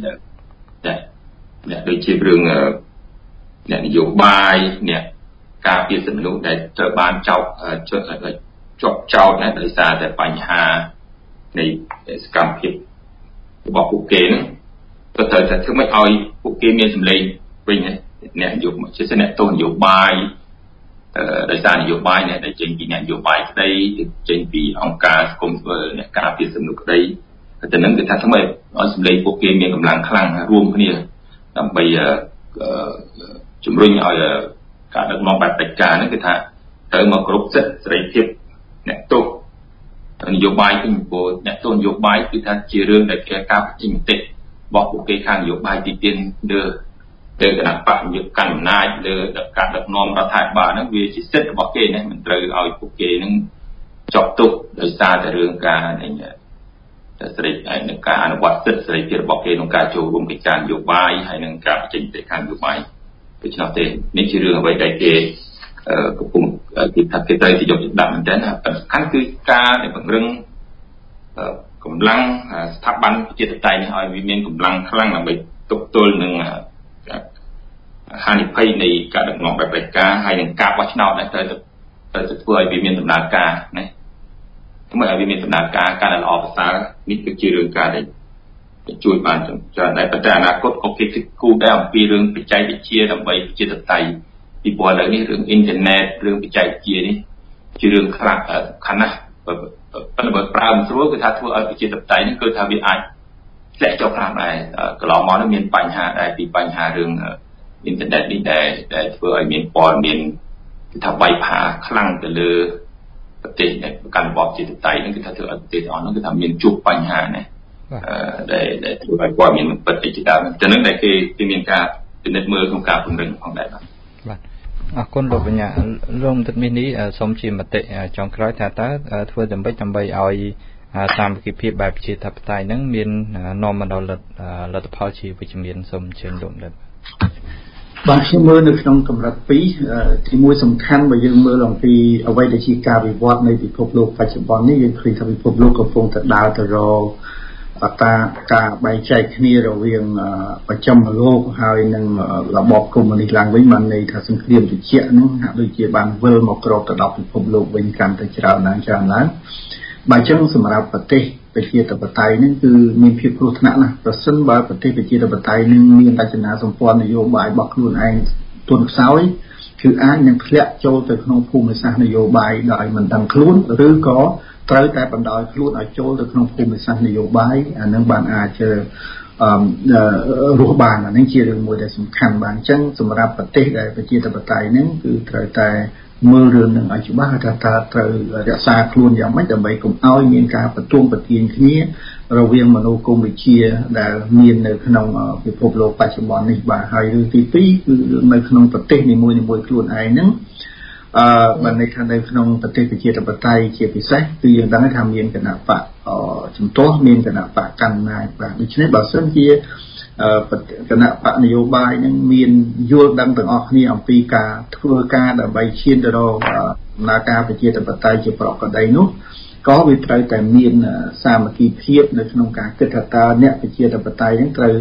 អ្នកដូចជារឿងអ្នកនយោបាយអ្នកការពារសិទ្ធិមនុស្សដែលត្រូវបានចោទជាប់ចោទណាដោយសារតែបញ្ហានៃសកម្មភាពរបស់ពួកគេហ្នឹងក៏ត្រូវតែធ្វើម៉េចឲ្យពួកគេមានសម្លេងវិញអ្នកនយោបាយជាអ្នកទោសនយោបាយដោយសារនយោបាយអ្នកដែលចេញពីអ្នកនយោបាយក្តីចេញពីអង្គការសង្គមស៊ីវិលអ្នកការពារសិទ្ធិមនុស្សក្តីតែនឹងគេថាធ្វើម៉េចឲ្យសម្លេងពួកគេមានកម្លាំងខ្លាំងរួមគ្នាដើម្បីជំរុញឲ្យការដឹកនាំបែបផ្ដាច់ការហ្នឹងគឺថាត្រូវមកគ្រប់សិទ្ធិសេរីភាពអ្នកទោសនយោបាយពីព្រោះអ្នកទោសនយោបាយគឺថាជារឿងដែលគេការបញ្ចេញមតិរបស់ពួកគេខាងនយោបាយទីទានលើលើគណៈបកយុគកាន់អំណាចលើការដឹកនាំរដ្ឋាភិបាលហ្នឹងវាជាសិទ្ធិរបស់គេណាមិនត្រូវឲ្យពួកគេហ្នឹងជាប់ទោសដោយសារតែរឿងការសេរីហើយនឹងការអនុវត្តសិទ្ធិសេរីភាពរបស់គេក្នុងការចូលរួមកិច្ចការនយោបាយហើយនឹងការបញ្ចេញមតិខាងនយោបាយដូច្នោះទេនេះជារឿងអ្វីដែលគេកំពុងគេថាគេត្រូវយកចិត្តដាក់មែនទែនសំខាន់គឺការដែលពង្រឹងកម្លាំងស្ថាប័នប្រជាធិបតេយ្យនេះឲ្យវាមានកម្លាំងខ្លាំងដើម្បីទប់ទល់នឹងហានិភ័យនៃការដឹកនាំបែបផ្ដាច់ការហើយនឹងការបោះឆ្នោតដែលត្រូវត្រូវធ្វើឲ្យវាមានដំណើរការណាធ្វើឲ្យវាមានដំណើរការការដែលល្អប្រសើរនេះគឺជារឿងការដែលជួយបានច្រើនដែរប៉ុន្តែអនាគតក៏គេគិតគូរដែរអំពីរឿងបច្ចេកវិទ្យាដើម្បីប្រជាធិបតេយ្យពីព្រោះឥឡូវនេះរឿងអ៊ីនធឺណិតរឿងបច្ចេកវិទ្យានេះជារឿងខ្លាំងសំខាន់ណាស់ប៉ុន្តែបើប្រើមិនស្រួលគឺថាធ្វើឲ្យប្រជាធិបតេយ្យនេះគឺថាវាអាចធ្លាក់ចុះខ្លាំងដែរកន្លងមកនេះមានបញ្ហាដែរពីបញ្ហារឿងអ៊ីនធឺណិតនេះដែរដែលធ្វើឲ្យមានព័ត៌មានគឺថាវាយផាខ្លាំងទៅលើប្រទេសដែលប្រកាន់របបប្រជាធិបតេយ្យហ្នឹងគឺថាធ្វើឲ្យប្រទេសអស់ហ្នឹងគឺថាមានជួបបញ្ហាណាដែលដែលធ្វើឲ្យព័ត៌មានមិនពិតអីជាដើមចឹងហ្នឹងដែលគេគេមានការពិនិត្យមើលក្នុងការពង្រឹងផងដែរបាទបាទអរគុណលោកបញ្ញារងទឹកនេះនេះសូមជាមតិចុងក្រោយថាតើធ្វើដើម្បីដើម្បីឲ្យសាមគ្គីភាពបែបប្រជាធិបតេយ្យហ្នឹងមាននាំមកដល់លទ្ធផលជាវិជ្ជមានសូមអញ្ជើញលោកដែរបាទខ្ញុំមើលនៅក្នុងកម្រិតពីរទីមួយសំខាន់បើយើងមើលអំពីអ្វីដែលជាការវិវត្តនៃពិភពលោកបច្ចុប្បន្ននេះយើងឃើញថាពិភពលោកកំពុងតែដើរទៅរកតាការបែងចែកគ្នារវាងប្រចាំលោកហើយនឹងរបបកុម្មុយនីសឡើងវិញបានន័យថាសង្គ្រាមត្រជាក់ហ្នឹងហាក់ដូចជាបានវិលមកគ្របទៅដល់ពិភពលោកវិញកាន់តែច្រើនឡើងច្រើនឡើងបើអញ្ចឹងសម្រាប់ប្រទេសប្រជាធិបតេយ្យហ្នឹងគឺមានភាពគ្រោះថ្នាក់ណាស់ប្រសិនបើប្រទេសប្រជាធិបតេយ្យនឹងមានរចនាសម្ព័ន្ធនយោបាយរបស់ខ្លួនឯងទន់ខ្សោយគឺអាចនឹងធ្លាក់ចូលទៅក្នុងភូមិសាស្ត្រនយោបាយដោយមិនដឹងខ្លួនឬក៏ត្រូវតែបណ្ដោយខ្លួនឲ្យចូលទៅក្នុងភូមិសាស្ត្រនយោបាយអានឹងបានអាចអឺរស់បានអានេះជារឿងមួយដែលសំខាន់បាទអញ្ចឹងសម្រាប់ប្រទេសដែលប្រជាធិបតេយ្យហ្នឹងគឺត្រូវតែមើលរឿងនឹងឲ្យច្បាស់ថាតើត្រូវរក្សាខ្លួនយ៉ាងម៉េចដើម្បីកុំឲ្យមានការបន្ទោងបន្ទាញគ្នារវាងមនោគមវិជ្ជាដែលមាននៅក្នុងពិភពលោកបច្ចុប្បន្ននេះបាទហើយរឿងទីពីរគឺរឿងនៅក្នុងប្រទេសនីមួយៗខ្លួនឯងហ្នឹងអឺបានន័យថានៅក្នុងប្រទេសប្រជាធិបតេយ្យជាពិសេសគឺយើងដឹងថាមានគណៈបកជំទាស់មានគណៈបកកណ្ដាលបាទដូច្នេះបើសិនជាគណៈបកនយោបាយនឹងមានយល់ដឹងទាំងអស់គ្នាអំពីការធ្វើការដើម្បីឈានទៅរកដំណើរការប្រជាធិបតេយ្យជាប្រកបដីនោះក៏វាត្រូវតែមានសាមគ្គីភាពនៅក្នុងការគិតថាតើអ្នកប្រជាធិបតេយ្យនឹងត្រូវ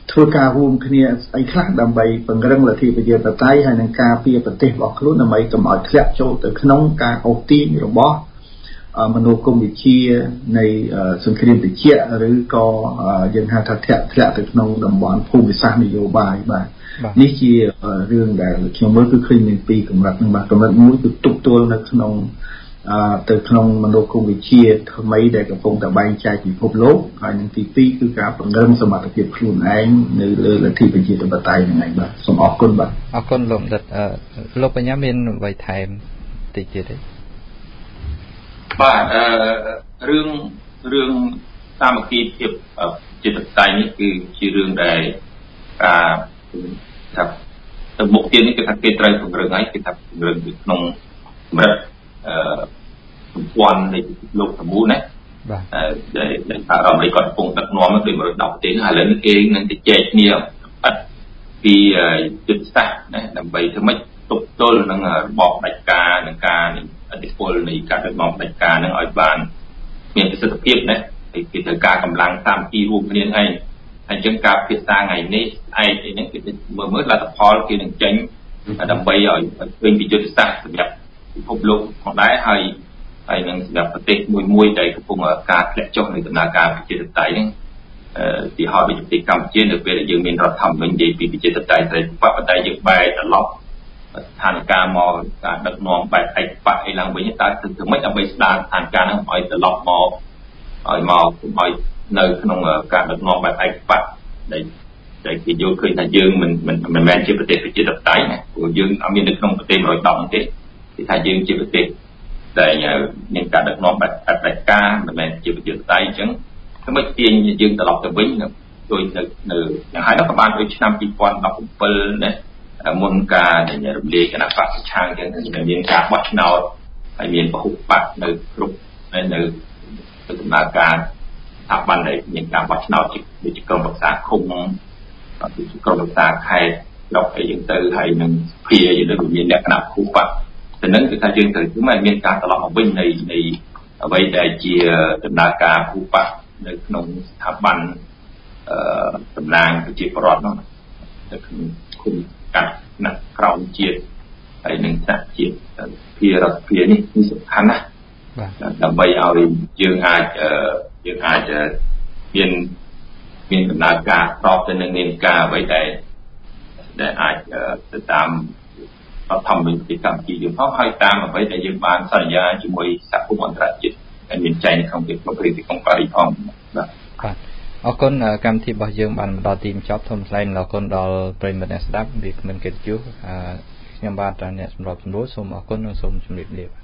ធ្វើការរួមគ្នាអីខ្លះដើម្បីពង្រឹងលទ្ធិប្រជាធិបតេយ្យហើយនឹងការពារប្រទេសរបស់ខ្លួនដើម្បីកុំឲ្យធ្លាក់ចូលទៅក្នុងការអូសទាញរបស់មនោគមវិជ្ជានៃសង្គ្រាមត្រជាក់ឬក៏យើងហៅថាធ្លាក់ធ្លាក់ទៅក្នុងតំបន់ភូមិសាស្ត្រនយោបាយបាទនេះជារឿងដែលខ្ញុំមើលគឺឃើញមានពីរកម្រិតនឹងបាទកម្រិតមួយគឺទប់ទល់នៅក្នុងទៅក្នុងមនោគមវិជ្ជាថ្មីដែលកំពុងតែបែងចែកពិភពលោកហើយនឹងទីពីរគឺការពង្រឹងសមត្ថភាពខ្លួនឯងនៅលើលទ្ធិប្រជាធិបតេយ្យហ្នឹងឯងបាទសូមអរគុណបាទអរគុណលោកដិតលោកបញ្ញាមានអ្វីថែមតិចទៀតទេបាទអឺរឿងរឿងសាមគ្គីភាពប្រជាធិបតេយ្យនេះគឺជារឿងដែលការថាទៅមុខទៀតនេះគឺថាគេត្រូវពង្រឹងហើយគេថាពង្រឹងក្នុងកម្រិតអឺសម្ព័ន្ធនៃលោកសមូលណាបាទដែលដែលអាមេរិកគាត់កំពុងដឹកនាំទៅមួយរយដប់ប្រទេសហើយឥឡូវនេះគេនឹងទៅចែកគ្នាអត់ពីយុទ្ធសាស្ត្រណាដើម្បីធ្វើម៉េចទប់ទល់នឹងរបបផ្ដាច់ការនឹងការឥទ្ធិពលនៃការដឹកនាំផ្ដាច់ការនឹងឲ្យបានមានប្រសិទ្ធភាពណាគេត្រូវការកម្លាំងសាមគ្គីរួមគ្នាឯងហើយអញ្ចឹងការពិភាក្សាថ្ងៃនេះឯងអីហ្នឹងគឺមើលមើលលទ្ធផលគេនឹងចេញដើម្បីឲ្យឃើញពីយុទ្ធសាស្ត្រសម្រាប់ពិភពលោកផងដែរហើយហើយនឹងសម្រាប់ប្រទេសមួយមួយដែលកំពុងការធ្លាក់ចុះនៃដំណើរការប្រជាធិបតេយ្យហ្នឹងអឺទីហោដូចប្រទេសកម្ពុជានៅពេលដែលយើងមានរដ្ឋធម្មនុញ្ញនិយាយពីប្រជាធិបតេយ្យស្រីប៉ុន្តែយើងបែរត្រឡប់ស្ថានភាពមកការដឹកនាំបែបឯកបកអីឡើងវិញតើគឺធ្វើម៉េចដើម្បីស្ដារស្ថានភាពហ្នឹងឲ្យត្រឡប់មកឲ្យមកឲ្យនៅក្នុងការដឹកនាំបែបឯកបកដែលដែលគេយល់ឃើញថាយើងមិនមិនមិនមែនជាប្រទេសប្រជាធិបតេយ្យណាព្រោះយើងអត់មាននៅក្នុងប្រទេសមួយរយដប់ទេគេថាយើងជាប្រទេសដែលមានការដឹកនាំបែបអតីតកាលមិនមែនជាប្រជាធិបតេយ្យអញ្ចឹងធ្វើម៉េចទាញយើងត្រឡប់ទៅវិញដោយនៅនៅយ៉ាងហើយក៏បានដូចឆ្នាំពីរពាន់ដប់ប្រាំណាមុនការដែលរំលាយគណៈបកប្រឆាំងអញ្ចឹងមានការបោះឆ្នោតហើយមានពហុបកនៅគ្រប់នៅនៅដំណើរការស្ថាប័នដែលមានការបោះឆ្នោតដូចជាក្រុមប្រឹក្សាឃុំដូចជាក្រុមប្រឹក្សាខេត្តស្រុកអីយ៉ាងទៅហើយនឹងសភាយើងនៅមានលក្ខណៈភូបកតែនឹងគឺថាយើងត្រូវគឺមិនមានការត្រឡប់មកវិញនៃនៃអ្វីដែលជាដំណើរការភូបកនៅក្នុងស្ថាប័នអឺតំណាងប្រជាពលរដ្ឋនោះនៅក្នុងគុំកាត់ណាក់ក្រមជាតិហើយនឹងថ្នាក់ជាតិភារដ្ឋភានេះគឺសំខាន់ណាស់ដើម្បីឲ្យយើងអាចយើងអាចមានមានដំណើរការស្របទៅនឹងនានាការអ្វីដែលដែលអាចទៅតាមរដ្ឋធម្មនុញ្ញពីកម្ពុជាយើងផងហើយតាមអ្វីដែលយើងបានសន្យាជាមួយសហគមន៍អន្តរជាតិដែលមានចែងក្នុងពីប្រទេសក្នុងប៉ារីសផងបាទបាទអរគុណកម្មវិធីរបស់យើងបានមកដល់ទីបញ្ចប់សូមថ្លែងអរគុណដល់ប្រិយមិត្តអ្នកស្ដាប់វាគ្មិនកិត្តិយសខ្ញុំបាទអ្នកសម្របសម្រួលសូមអរគុណនិងសូមជម្រាបលា